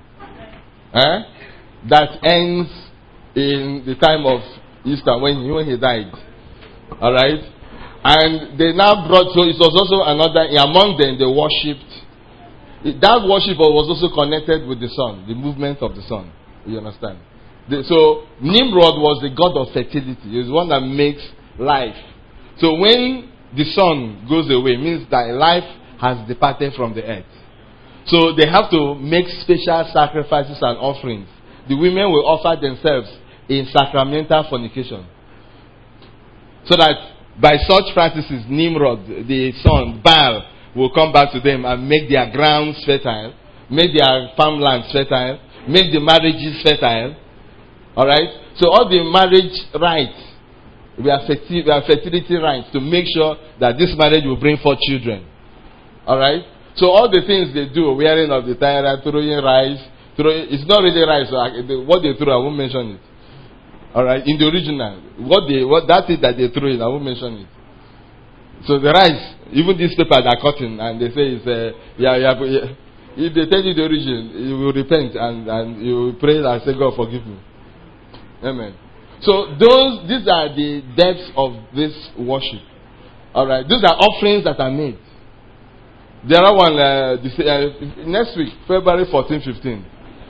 That ends in the time of Easter when he died. Alright? And they now brought, so it was also another, among them they worshipped. That worship was also connected with the sun, the movement of the sun. You understand? So Nimrod was the god of fertility. He is one that makes life. So when the sun goes away, it means that life has departed from the earth. So they have to make special sacrifices and offerings. The women will offer themselves in sacramental fornication. So that by such practices, Nimrod, the son, Baal, will come back to them and make their grounds fertile, make their farmlands fertile, make the marriages fertile. Alright? So all the marriage rites, we are fertility rites to make sure that this marriage will bring forth children. Alright? So all the things they do, wearing of the tyrant, throwing rice, it's not really rice. So what they throw, I won't mention it. Alright? In the original, that thing that they throw in, I won't mention it. So the rice, even this paper they are cutting, and they say it's if they tell you the origin, you will repent and you will pray and say, God forgive me. Amen. So these are the depths of this worship. Alright, these are offerings that are made. The other one, next week, February 14, 15.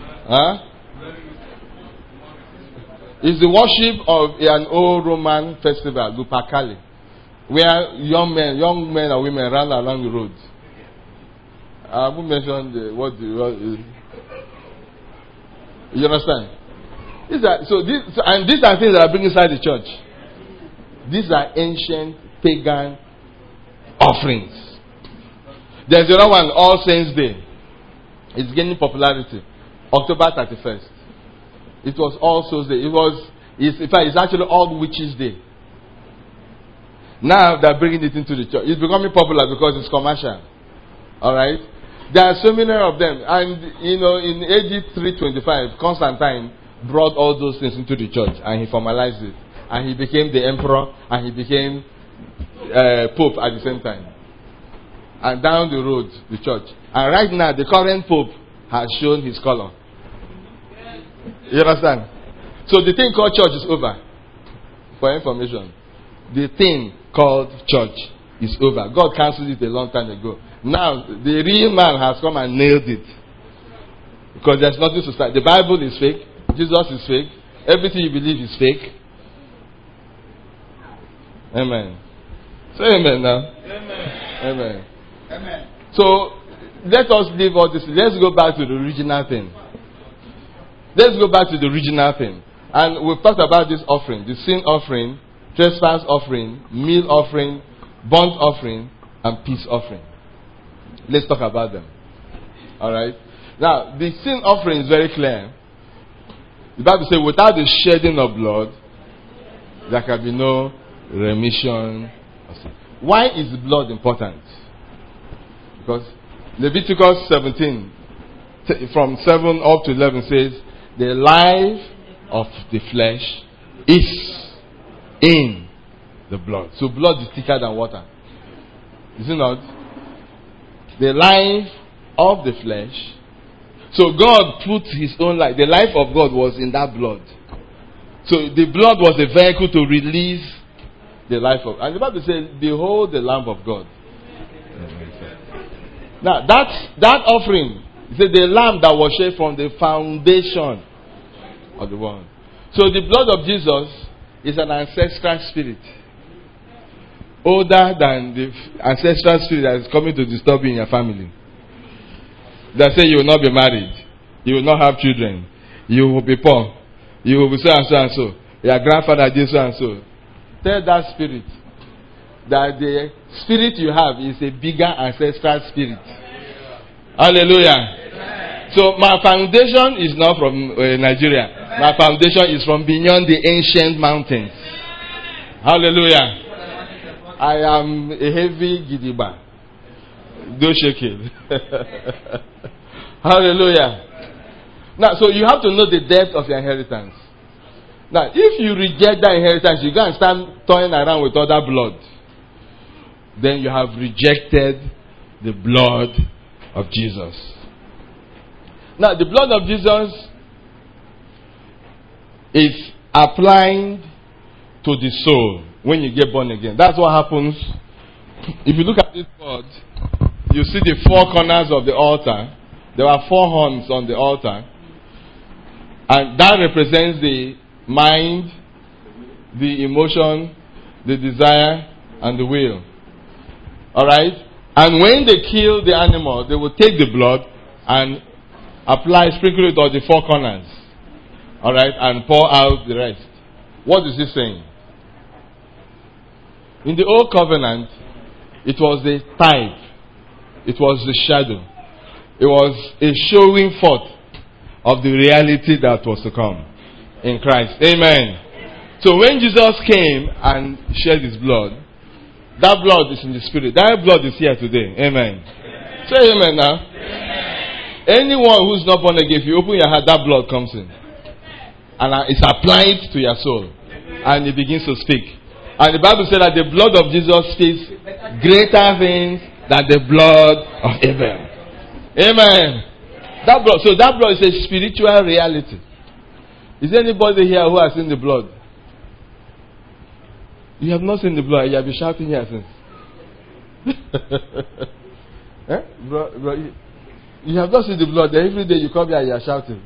Is the worship of an old Roman festival, Lupercalia, where young men and women ran along the road. I won't mention you understand? These are things that are bring inside the church. These are ancient pagan offerings. There's the other one, All Saints Day. It's gaining popularity. October 31st. It was All Souls Day. In fact, it's actually All Witches Day. Now they're bringing it into the church. It's becoming popular because it's commercial. Alright? There are so many of them. And, in AD 325, Constantine brought all those things into the church and he formalized it. And he became the emperor and he became pope at the same time. And down the road, the church. And right now, the current pope has shown his color. You understand? So the thing called church is over. For information. The thing called church is over. God cancelled it a long time ago. Now, the real man has come and nailed it. Because there's nothing to start. The Bible is fake. Jesus is fake. Everything you believe is fake. Amen. Say amen now. Amen. Amen. Amen. So, let us leave all this. Let's go back to the original thing. Let's go back to the original thing. And we've talked about this offering. The sin offering, trespass offering, meal offering, burnt offering, and peace offering. Let's talk about them. Alright? Now, the sin offering is very clear. The Bible says, without the shedding of blood, there can be no remission of sin. why is blood important? Because Leviticus 17, from 7 up to 11 says, the life of the flesh is in the blood. So blood is thicker than water. Is it not? The life of the flesh. So God put his own life. The life of God was in that blood. So the blood was a vehicle to release the life of. And the Bible says, behold the Lamb of God. Now that offering, it said the lamb that was shed from the foundation of the world. So the blood of Jesus is an ancestral spirit. Older than the ancestral spirit that is coming to disturb you in your family. They say you will not be married. You will not have children. You will be poor. You will be so and so and so. Your grandfather did so and so. Tell that spirit that the spirit you have is a bigger ancestral spirit. Hallelujah. Amen. So my foundation is not from Nigeria. My foundation is from beyond the ancient mountains. Hallelujah. I am a heavy gidiba. Don't shake it. Hallelujah. Now, so you have to know the depth of your inheritance. Now, if you reject that inheritance, you go and start toying around with other blood. Then you have rejected the blood of Jesus. Now, the blood of Jesus is applied to the soul when you get born again. That's what happens. If you look at this blood, you see the four corners of the altar. There are 4 horns on the altar. And that represents the mind, the emotion, the desire, and the will. Alright? And when they kill the animal, they will take the blood and sprinkle it on the 4 corners. Alright? And pour out the rest. What is he saying? In the old covenant, it was the type. It was the shadow. It was a showing forth of the reality that was to come in Christ. Amen. So when Jesus came and shed his blood, that blood is in the spirit. That blood is here today. Amen. Say amen now. Amen. Anyone who's not born again, if you open your heart, that blood comes in. And it's applied to your soul. And it begins to speak. And the Bible said that the blood of Jesus speaks greater things than the blood of Abel. Amen. That blood is a spiritual reality. Is there anybody here who has seen the blood? You have not seen the blood. You have been shouting here since. Eh? Bro, you have not seen the blood. Every day you come here and you are shouting.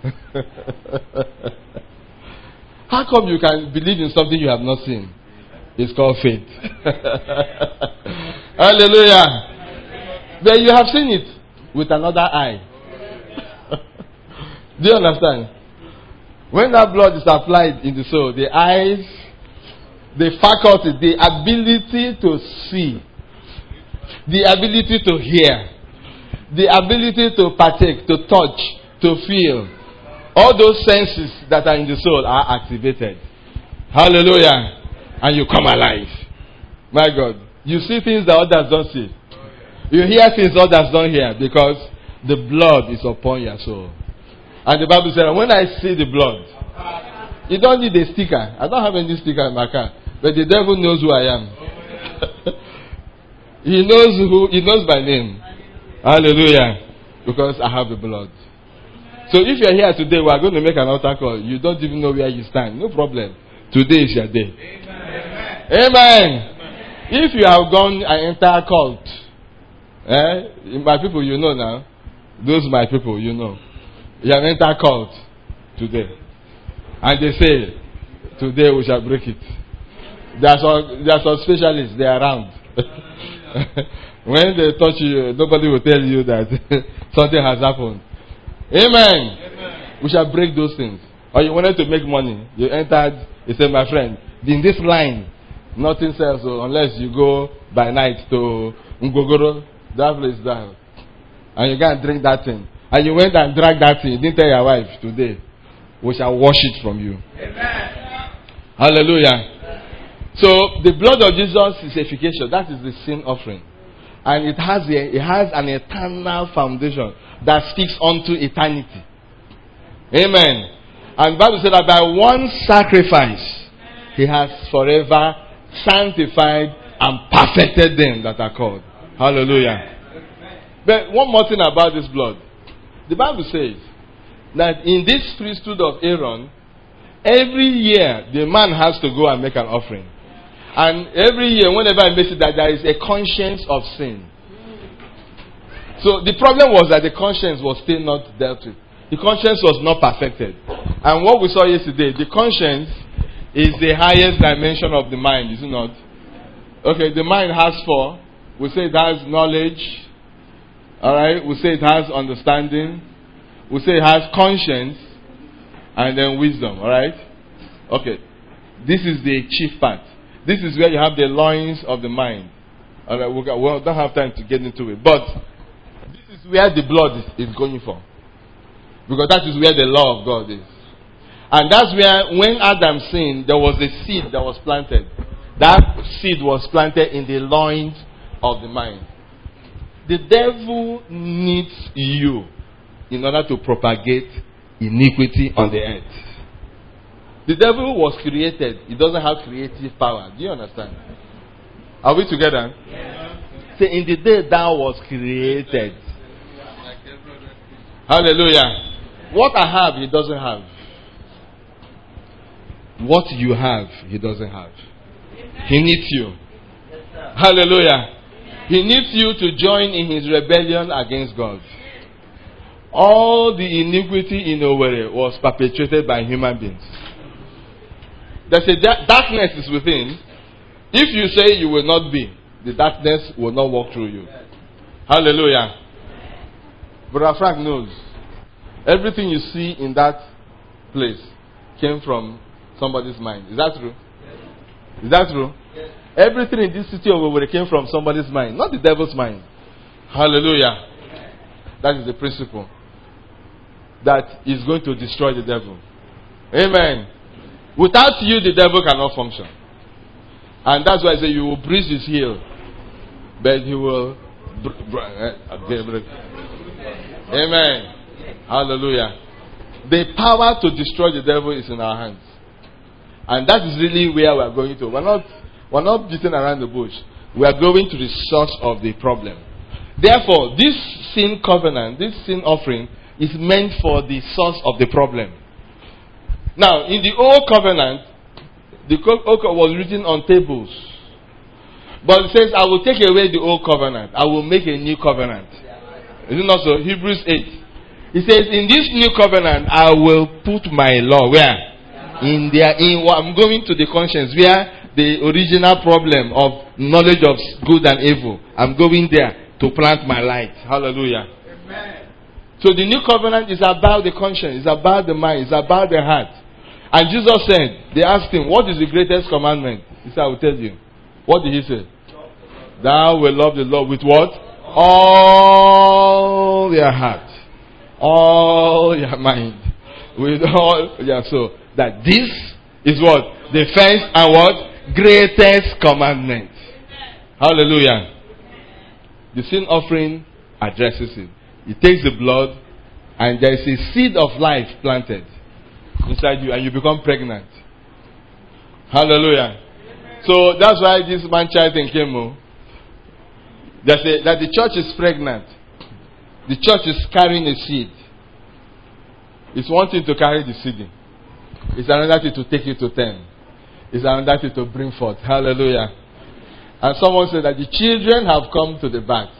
How come you can believe in something you have not seen? It's called faith. Hallelujah. But you have seen it with another eye. Do you understand? When that blood is applied in the soul, the eyes, the faculty, the ability to see, the ability to hear, the ability to partake, to touch, to feel, all those senses that are in the soul are activated. Hallelujah. And you come alive. My God. You see things that others don't see. You hear things others don't hear because the blood is upon your soul. And the Bible said, when I see the blood, you don't need a sticker. I don't have any sticker in my car. But the devil knows who I am. He knows my name. Hallelujah. Because I have the blood. So if you're here today, we are going to make an altar call. You don't even know where you stand. No problem. Today is your day. Amen. Amen. If you have gone and entered a cult, my people, you know now. Those my people, you know. You have entered a cult today. And they say, today we shall break it. There are some specialists, they are around. When they touch you, nobody will tell you that something has happened. Amen. Amen. We shall break those things. Or you wanted to make money. You entered, you said, my friend, in this line, nothing sells unless you go by night to Ngogoro, that place there. And you go and drink that thing. And you went and drank that thing. You didn't tell your wife, today, we shall wash it from you. Amen. Hallelujah. So the blood of Jesus is efficacious. That is the sin offering. And it has an eternal foundation that speaks unto eternity. Amen. And the Bible said that by one sacrifice, he has forever sanctified and perfected them that are called. Hallelujah. But one more thing about this blood. The Bible says that in this priesthood of Aaron, every year the man has to go and make an offering. And every year, whenever I makes it, that there is a conscience of sin. So the problem was that the conscience was still not dealt with. The conscience was not perfected. And what we saw yesterday, the conscience is the highest dimension of the mind, is it not? Okay, the mind has four. We say it has knowledge. Alright, we say it has understanding. We say it has conscience. And then wisdom, alright? Okay, this is the chief part. This is where you have the loins of the mind. Alright, we don't have time to get into it. But this is where the blood is going for. Because that is where the law of God is. And that's where, when Adam sinned, there was a seed that was planted. That seed was planted in the loins of the mind. The devil needs you in order to propagate iniquity on the earth. The devil was created. He doesn't have creative power. Do you understand? Are we together? Yeah. Say, in the day thou was created. Hallelujah. What I have, he doesn't have. What you have, he doesn't have. He needs you. Hallelujah. He needs you to join in his rebellion against God. All the iniquity in Owerri was perpetrated by human beings. There's a darkness is within. If you say you will not be, the darkness will not walk through you. Hallelujah. Brother Frank knows. Everything you see in that place came from somebody's mind. Is that true? Yes. Is that true? Yes. Everything in this city of Owerri came from somebody's mind, not the devil's mind. Hallelujah. Yes. That is the principle that is going to destroy the devil. Amen. Without you, the devil cannot function. And that's why I say you will bruise his heel, but he will. Amen. Hallelujah. The power to destroy the devil is in our hands. And that is really where we are going to. We're not beating around the bush. We are going to the source of the problem. Therefore, this sin covenant, this sin offering, is meant for the source of the problem. Now, in the old covenant, the old covenant was written on tables. But it says, I will take away the old covenant. I will make a new covenant. Is it not so? Hebrews 8. It says, in this new covenant, I will put my law. Where? I'm going to the conscience, where the original problem of knowledge of good and evil. I'm going there to plant my light. Hallelujah. Amen. So the new covenant is about the conscience. It's about the mind. It's about the heart. And Jesus said, they asked him, what is the greatest commandment? He said, I will tell you. What did he say? Thou will love the Lord with what? All your heart. All your mind. With all your soul. That this is what? The first and what? Greatest commandment. Hallelujah. The sin offering addresses it. It takes the blood and there is a seed of life planted inside you and you become pregnant. Hallelujah. So that's why this man child thing came. That the church is pregnant. The church is carrying a seed. It's one thing to carry the seed. It's another thing to take it to 10. It's another thing to bring forth. Hallelujah. And someone said that the children have come to the back.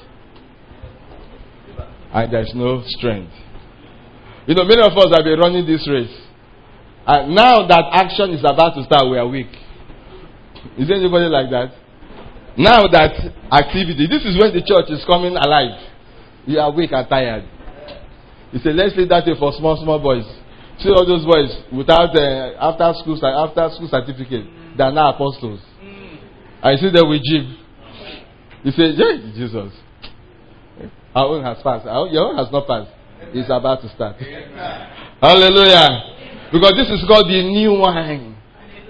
And there's no strength. You know, many of us have been running this race. And now that action is about to start, we are weak. Is there anybody like that? Now that activity, this is when the church is coming alive. You are weak and tired. He said, let's leave that way for small boys. See all those boys without after school certificate. They are now apostles. I see them with Jim. He said, yeah, Jesus. Our own has passed. Your own has not passed. It's about to start. Hallelujah. Because this is called the new wine.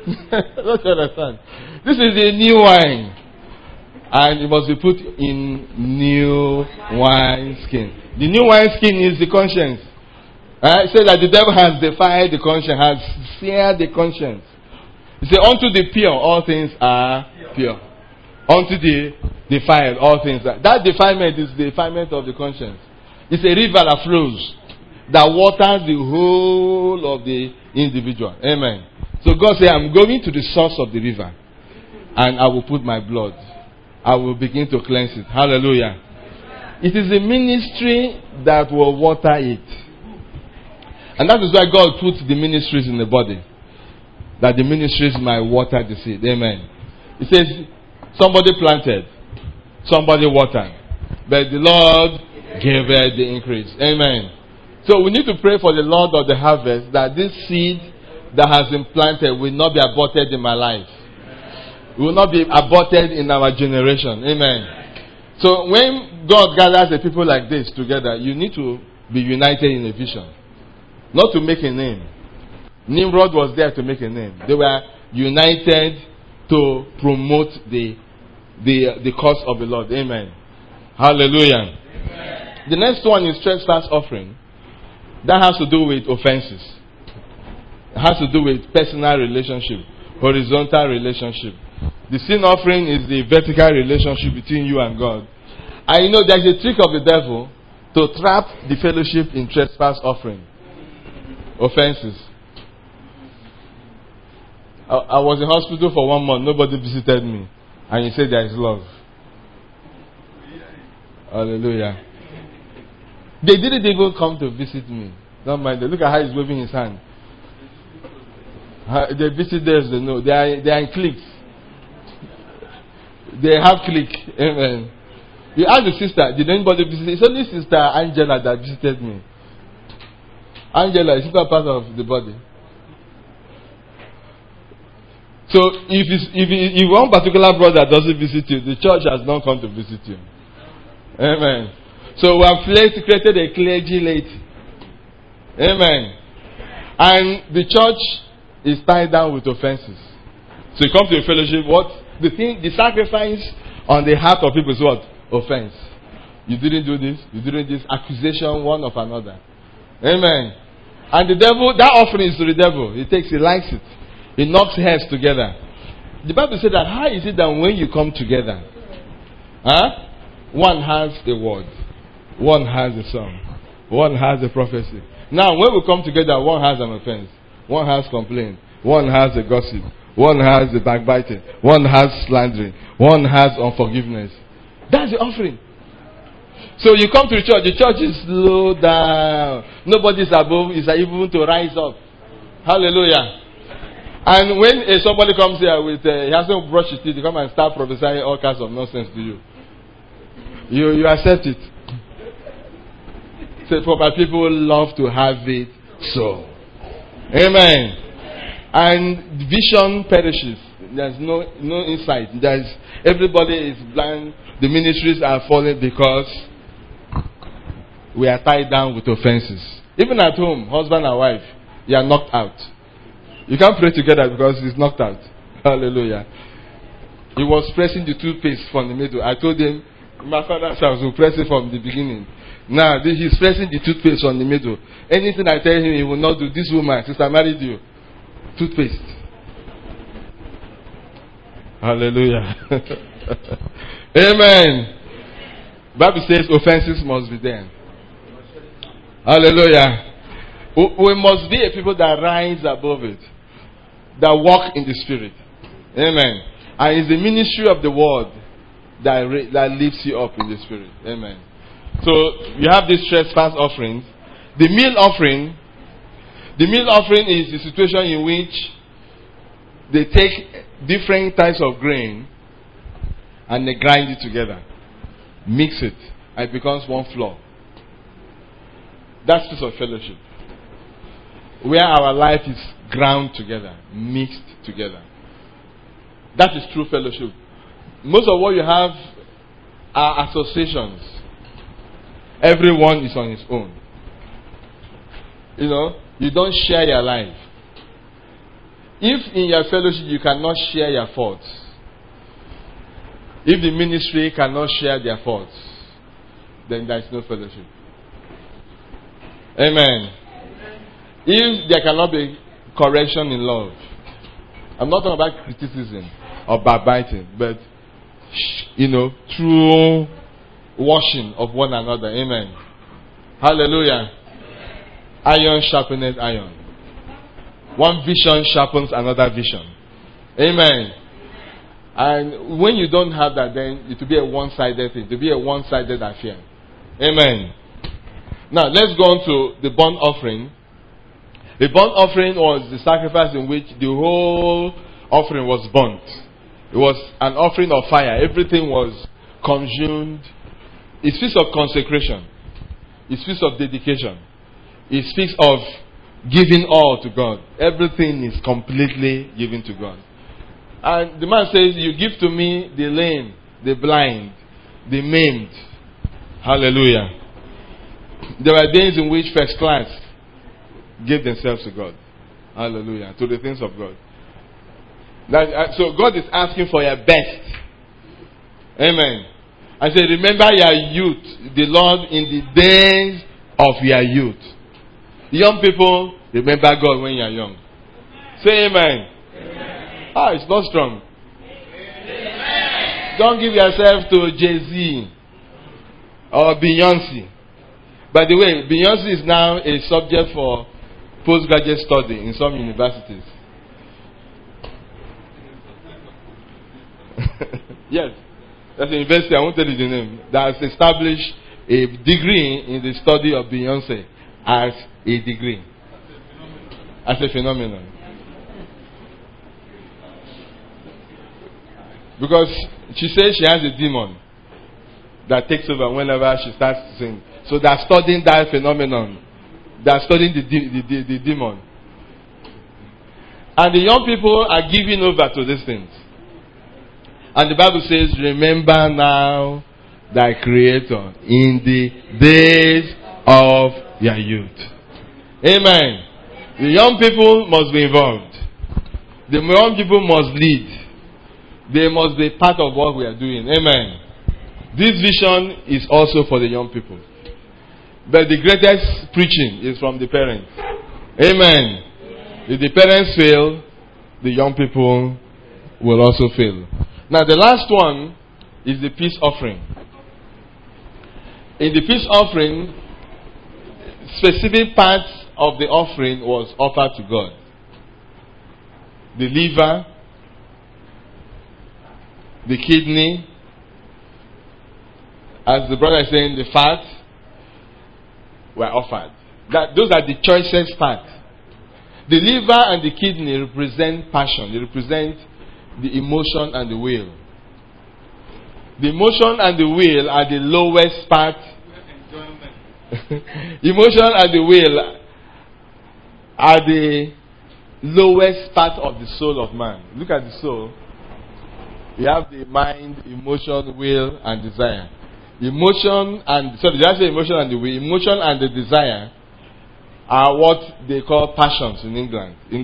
Don't you understand? This is the new wine. And it must be put in new wine skin. The new wine skin is the conscience. It says that the devil has defied the conscience, has seared the conscience. He said, unto the pure, all things are pure. Unto the defiled, all things are. That defilement is the defilement of the conscience. It's a river that flows, that waters the whole of the individual. Amen. So God said, I'm going to the source of the river, and I will put my blood. I will begin to cleanse it. Hallelujah. It is the ministry that will water it. And that is why God puts the ministries in the body. That the ministries might water the seed. Amen. It says, somebody planted, somebody watered, but the Lord gave the increase. Amen. So we need to pray for the Lord of the harvest, that this seed that has been planted will not be aborted in my life. It will not be aborted in our generation. Amen. So when God gathers the people like this together, you need to be united in a vision. Not to make a name. Nimrod was there to make a name. They were united to promote the cause of the Lord. Amen. Hallelujah. Amen. The next one is trespass offering. That has to do with offenses. It has to do with personal relationship, horizontal relationship. The sin offering is the vertical relationship between you and God. And you know there's a trick of the devil to trap the fellowship in trespass offering. Offenses. I was in hospital for 1 month. Nobody visited me. And you say there is love. Hallelujah. They didn't even come to visit me. Don't mind. Look at how he's waving his hand. The visitors, they know. They are in cliques. They have clique. Amen. You ask the sister, did anybody visit? It's only Sister Angela that visited me. Angela is still part of the body. So if one particular brother doesn't visit you, the church has not come to visit you. Amen. So we have created a clergy lady. Amen. And the church is tied down with offenses. So you come to a fellowship, the sacrifice on the heart of people is what? Offense. You didn't do this, you didn't do this, accusation one of another. Amen. And the devil, that offering is to the devil. He likes it. He knocks heads together. The Bible said that how is it that when you come together, one has a word, one has a song, one has a prophecy. Now when we come together, one has an offense, one has complaint, one has a gossip, one has the backbiting, one has slandering, one has unforgiveness. That's the offering. So you come to the church is low down. Nobody's above, is even to rise up. Hallelujah. And when somebody comes here with, he hasn't brushed his teeth, you come and start prophesying all kinds of nonsense to you. You accept it. So for my people love to have it so. Amen. And vision perishes. There's no insight. Everybody is blind. The ministries are falling because we are tied down with offenses. Even at home, husband and wife, you are knocked out. You can't pray together because he's knocked out. Hallelujah. He was pressing the toothpaste from the middle. I told him, my father's house will press it from the beginning. Now, he's pressing the toothpaste from the middle. Anything I tell him, he will not do. This woman, since I married you, toothpaste. Hallelujah. Amen. Bible says offenses must be there. Hallelujah. We must be a people that rise above it, that walk in the Spirit. Amen. And it's the ministry of the word that lifts you up in the Spirit. Amen. So you have these trespass offerings. The meal offering is the situation in which they take different types of grain and they grind it together, mix it, and it becomes one flour. That's piece of fellowship, where our life is ground together, mixed together. That is true fellowship. Most of what you have are associations. Everyone is on his own. You don't share your life. If in your fellowship you cannot share your faults, if the ministry cannot share their faults, then there is no fellowship. Amen. If there cannot be correction in love, I'm not talking about criticism or backbiting, but true washing of one another. Amen. Hallelujah. Iron sharpeneth iron. One vision sharpens another vision. Amen. And when you don't have that, then it will be a one-sided thing. It will be a one-sided affair. Amen. Now, let's go on to the burnt offering. The burnt offering was the sacrifice in which the whole offering was burnt. It was an offering of fire. Everything was consumed. It speaks of consecration. It speaks of dedication. It speaks of giving all to God. Everything is completely given to God. And the man says, you give to me the lame, the blind, the maimed. Hallelujah. There were days in which first class gave themselves to God. Hallelujah. To the things of God. So God is asking for your best. Amen. I say, remember your youth, the Lord in the days of your youth. Young people, remember God when you are young. Say amen. Amen. It's not strong. Amen. Don't give yourself to Jay-Z or Beyonce. By the way, Beyonce is now a subject for postgraduate study in some universities. Yes, that's a university, I won't tell you the name, that has established a degree in the study of Beyonce as a degree. As a phenomenon. Because she says she has a demon that takes over whenever she starts to sing. So they're studying that phenomenon. They're studying the demon. And the young people are giving over to these things. And the Bible says, remember now thy Creator in the days of your youth. Amen. The young people must be involved. The young people must lead. They must be part of what we are doing. Amen. This vision is also for the young people. But the greatest preaching is from the parents. Amen. If the parents fail, the young people will also fail. Now the last one is the peace offering. In the peace offering, specific parts of the offering was offered to God. The liver, the kidney, as the brother is saying, the fat were offered. Those are the choicest parts. The liver and the kidney represent passion. They represent the emotion and the will. The emotion and the will are the lowest part. Emotion and the will are the lowest part of the soul of man. Look at the soul. You have the mind, emotion, will, and desire. Emotion and did I say emotion and the will? Emotion and the desire are what they call passions in England. In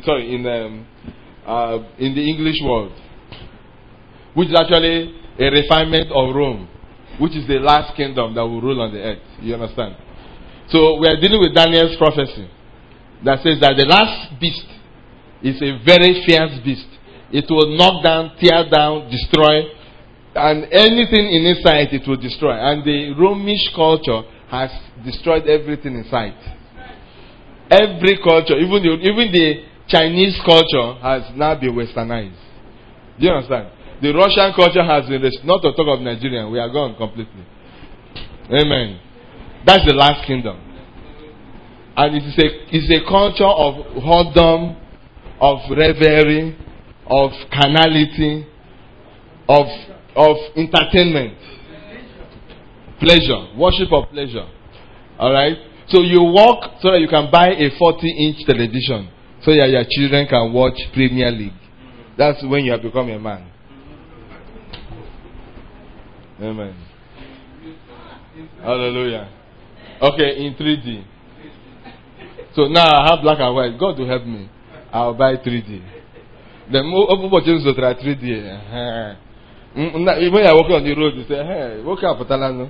the English world, which is actually a refinement of Rome, which is the last kingdom that will rule on the earth. You understand? So we are dealing with Daniel's prophecy that says that the last beast is a very fierce beast. It will knock down, tear down, destroy, and anything in its sight it will destroy. And the Romish culture has destroyed everything in sight. Every culture, even the Chinese culture, has now been westernized. Do you understand? The Russian culture has been, not to talk of Nigeria, we are gone completely. Amen. That's the last kingdom. And it's a culture of whoredom, of revelry, of carnality, of entertainment, pleasure, worship of pleasure. Alright? So you walk so that you can buy a 40-inch television so that your children can watch Premier League. That's when you have become a man. Amen. Hallelujah. Okay, in 3D. So now I have black and white. God will help me. I'll buy 3D. The opportunities are 3D. When you are walking on the road, you say, hey, walk up, Patalano.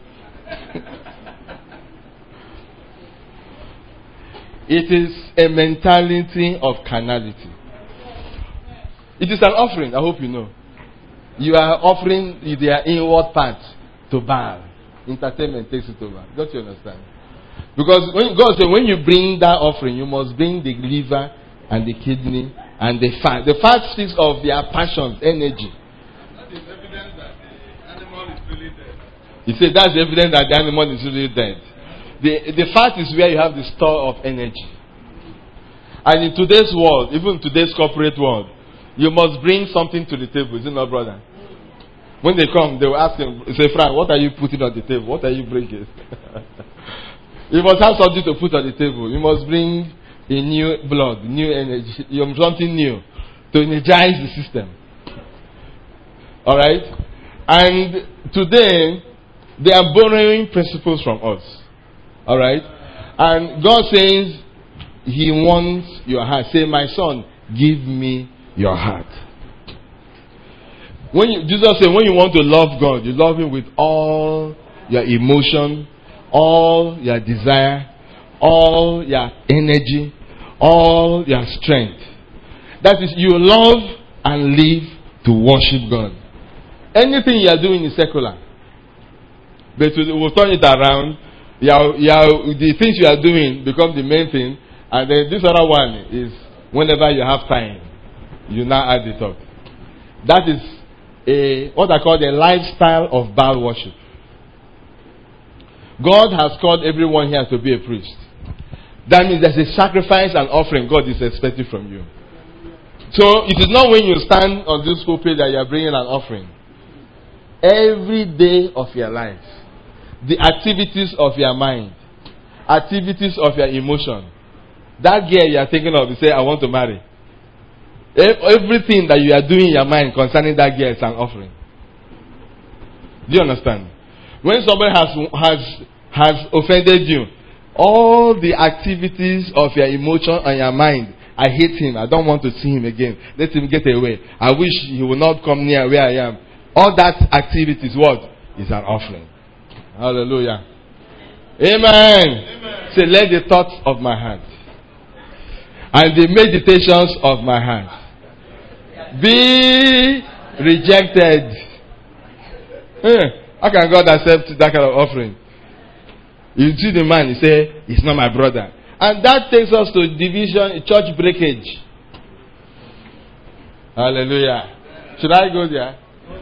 It is a mentality of carnality. It is an offering, I hope you know. You are offering their inward part to Baal. Entertainment takes it over. Don't you understand? Because when God said, when you bring that offering, you must bring the liver and the kidney and the fat. The fat speaks of their passions, energy. That is evidence that the animal is really dead. He said that's evidence that the animal is really dead. The fat is where you have the store of energy. And in today's world, even today's corporate world, you must bring something to the table, is it not, brother? When they come, they will ask him, say, Frank, what are you putting on the table? What are you bringing? You must have something to put on the table. You must bring a new blood, new energy, something new to energize the system. Alright? And today, they are borrowing principles from us. Alright? And God says, He wants your heart. Say, my son, give me your heart. Jesus said, when you want to love God, you love Him with all your emotion, all your desire, all your energy, all your strength. That is, you love and live to worship God. Anything you are doing is secular. But we'll turn it around. The things you are doing become the main thing. And then this other one is whenever you have time, you now add it up. That is what I call the lifestyle of Baal worship. God has called everyone here to be a priest. That means there's a sacrifice and offering God is expecting from you. So it is not when you stand on this pulpit that you are bringing an offering. Every day of your life, the activities of your mind, activities of your emotion, that girl you are thinking of, you say, I want to marry. Everything that you are doing in your mind concerning that girl is an offering. Do you understand? When somebody has offended you, all the activities of your emotion and your mind, I hate him, I don't want to see him again, let him get away, I wish he would not come near where I am. All that activity is what? Is an offering. Hallelujah. Amen. Amen. Say, let the thoughts of my heart and the meditations of my heart be rejected. How can God accept that kind of offering? You see the man, he say, he's not my brother. And that takes us to division, church breakage. Hallelujah. Should I go there?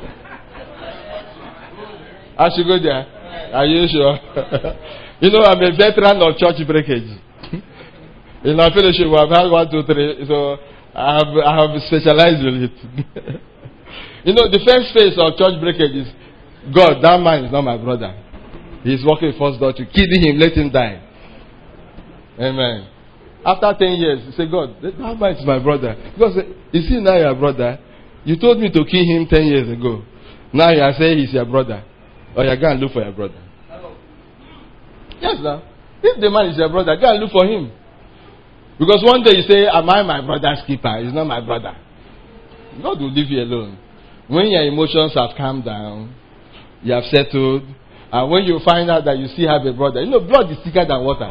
I should go there. Are you sure? You know, I'm a veteran of church breakage. In our fellowship, I've had 1, 2, 3. So I have specialized in it. You know, the first phase of church breakage is, God, that man is not my brother. He's working first door to kill him, let him die. Amen. After 10 years, you say, God, that man is my brother. Because you see now your brother. You told me to kill him 10 years ago. Now you are saying he's your brother. Or you're going to look for your brother. Yes, now. If the man is your brother, go and look for him. Because one day you say, am I my brother's keeper? He's not my brother. God will leave you alone. When your emotions have calmed down, you have settled, and when you find out that you still have a brother, you know, blood is thicker than water.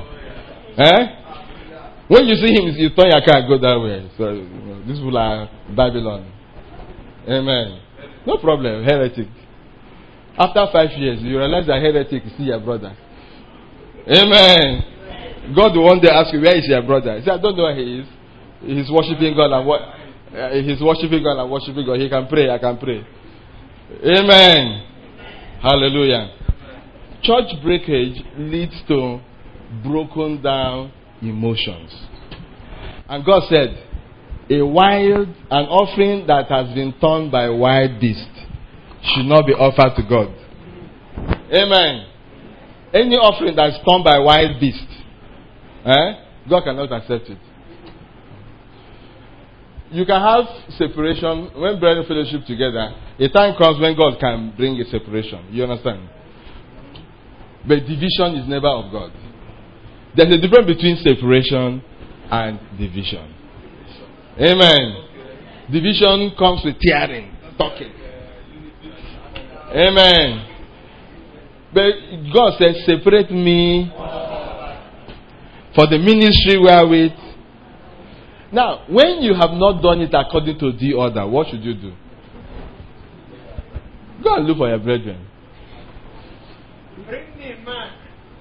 When you see him, you turn your car and go that way. So, you know, these people are Babylon. Amen. No problem, heretic. After 5 years, you realize that heretic is still your brother. Amen. God will one day ask you, where is your brother? He said, I don't know where he is. He's worshiping God and what? He's worshiping God and worshiping God. He can pray, I can pray. Amen. Hallelujah. Church breakage leads to broken down emotions. And God said, an offering that has been torn by a wild beast should not be offered to God. Amen. Any offering that is torn by a wild beast, God cannot accept it. You can have separation when brethren fellowship together. A time comes when God can bring a separation. You understand? But division is never of God. There's a difference between separation and division. Amen. Division comes with tearing, talking. Amen. But God said, separate me for the ministry wherewith. Now, when you have not done it according to the order, what should you do? Go and look for your brethren. Bring me, man.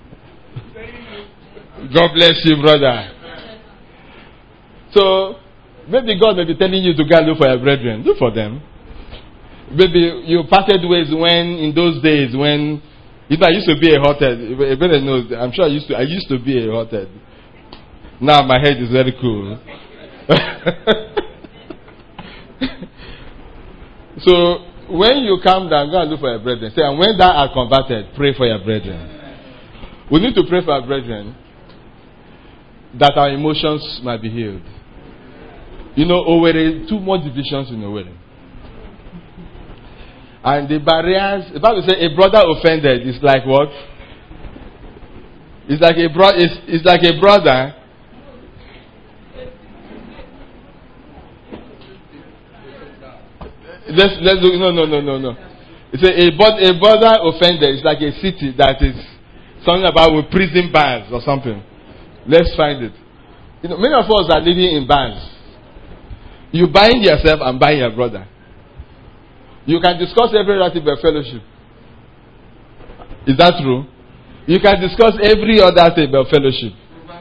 God bless you, brother. So, maybe God may be telling you to go and look for your brethren. Look for them. Maybe you parted ways when, in those days, when, you know, I used to be a hothead. Everybody knows, I'm sure I used to be a hothead. Now my head is very cool. So, when you come down, go and look for your brethren. Say, and when thou art converted, pray for your brethren. We need to pray for our brethren that our emotions might be healed. You know, Owerri, too much divisions in Owerri. And the barriers, the Bible says a brother offended is like what? It's like a brother. Let's do no. It's a brother offended is like a city that is something about with prison bars or something. Let's find it. You know, many of us are living in bars. You bind yourself and bind your brother. You can discuss every relative by fellowship. Is that true? You can discuss every other thing by fellowship.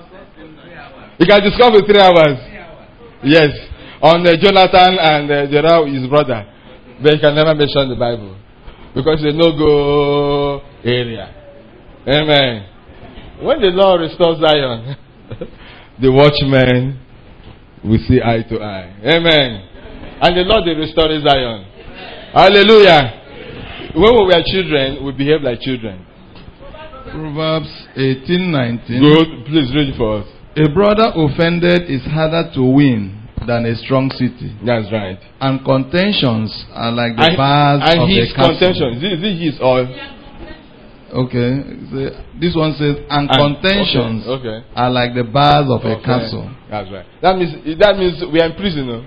You can discuss for 3 hours. Yes. On Jonathan and Gerard, his brother. But you can never mention the Bible. Because it's a no-go area. Amen. When the Lord restores Zion, the watchmen will see eye to eye. Amen. And the Lord will restore Zion. Hallelujah. When we were children, we behaved like children. Proverbs 18:19. Good. Please read it for us. A brother offended is harder to win than a strong city. That's right. And contentions are like the bars of the castle. Contentions. This is his or... Okay. This one says, and contentions are like the bars of a castle. That's right. That means we are in prison. No?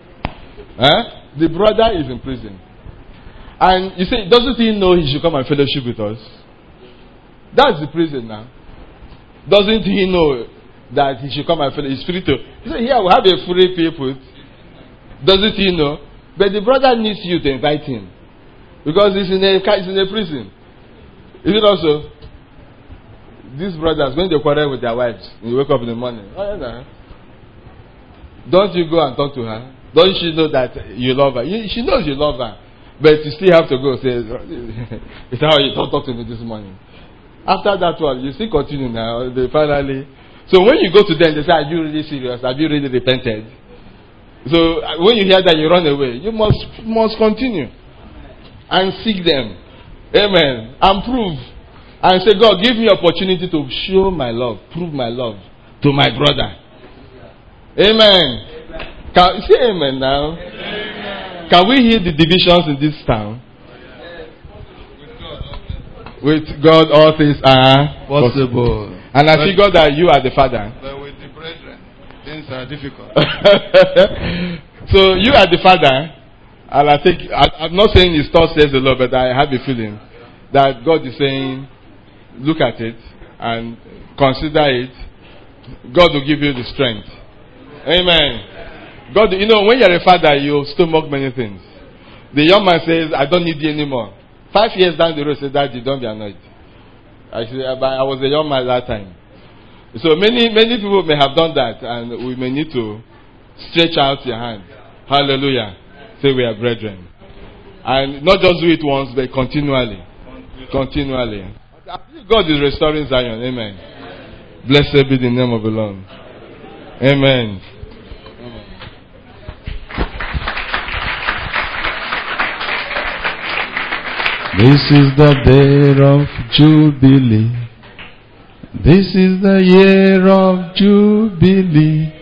Huh? The brother is in prison. And you say, doesn't he know he should come and fellowship with us? That's the prison now. Doesn't he know that he should come and fellowship? He's free to. He said, here we have a free people. Doesn't he know? But the brother needs you to invite him. Because he's in a prison. Is it also? These brothers, when they quarrel with their wives, you wake up in the morning. Oh, yeah, don't you go and talk to her? Don't she know that you love her? She knows you love her. But you still have to go say, it's how you don't talk to me this morning. After that one, you still continue now. They finally. So when you go to them, they say, are you really serious? Have you really repented? So when you hear that, you run away. You must continue. And seek them. Amen. And prove. And say, God, give me opportunity to show my love, prove my love to my brother. Amen. Can you say amen now? Amen. Can we hear the divisions in this town? With God, all things are possible. And I figure that you are the father. But with the brethren, things are difficult. So you are the father. And I think, I'm not saying it's thus says the Lord, but I have a feeling that God is saying, look at it and consider it. God will give you the strength. Amen. God, you know, when you're a father, you stomach many things. The young man says, I don't need you anymore. 5 years down the road, say, Daddy, don't be annoyed. I was a young man at that time. So many people may have done that, and we may need to stretch out your hand. Hallelujah. Say we are brethren. And not just do it once, but continually. Continually. God is restoring Zion. Amen. Blessed be the name of the Lord. Amen. This is the day of Jubilee. This is the year of Jubilee.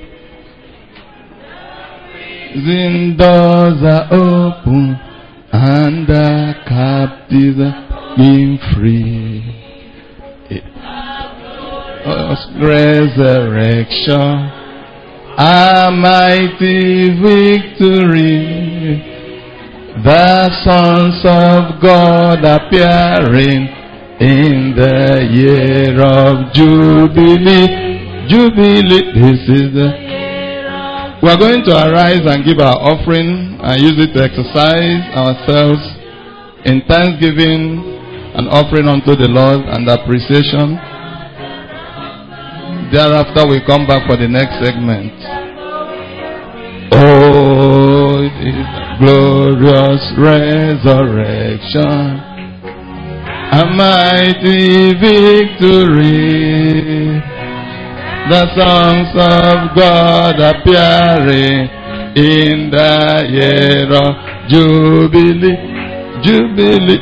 The doors are open and the captives are being free. Resurrection a mighty victory. The sons of God appearing in the year of Jubilee. Jubilee, this is the year of... We are going to arise and give our offering and use it to exercise ourselves in thanksgiving and offering unto the Lord and appreciation. Thereafter we come back for the next segment. Oh, the glorious resurrection, a mighty victory. The sons of God appearing in the year of Jubilee. Jubilee,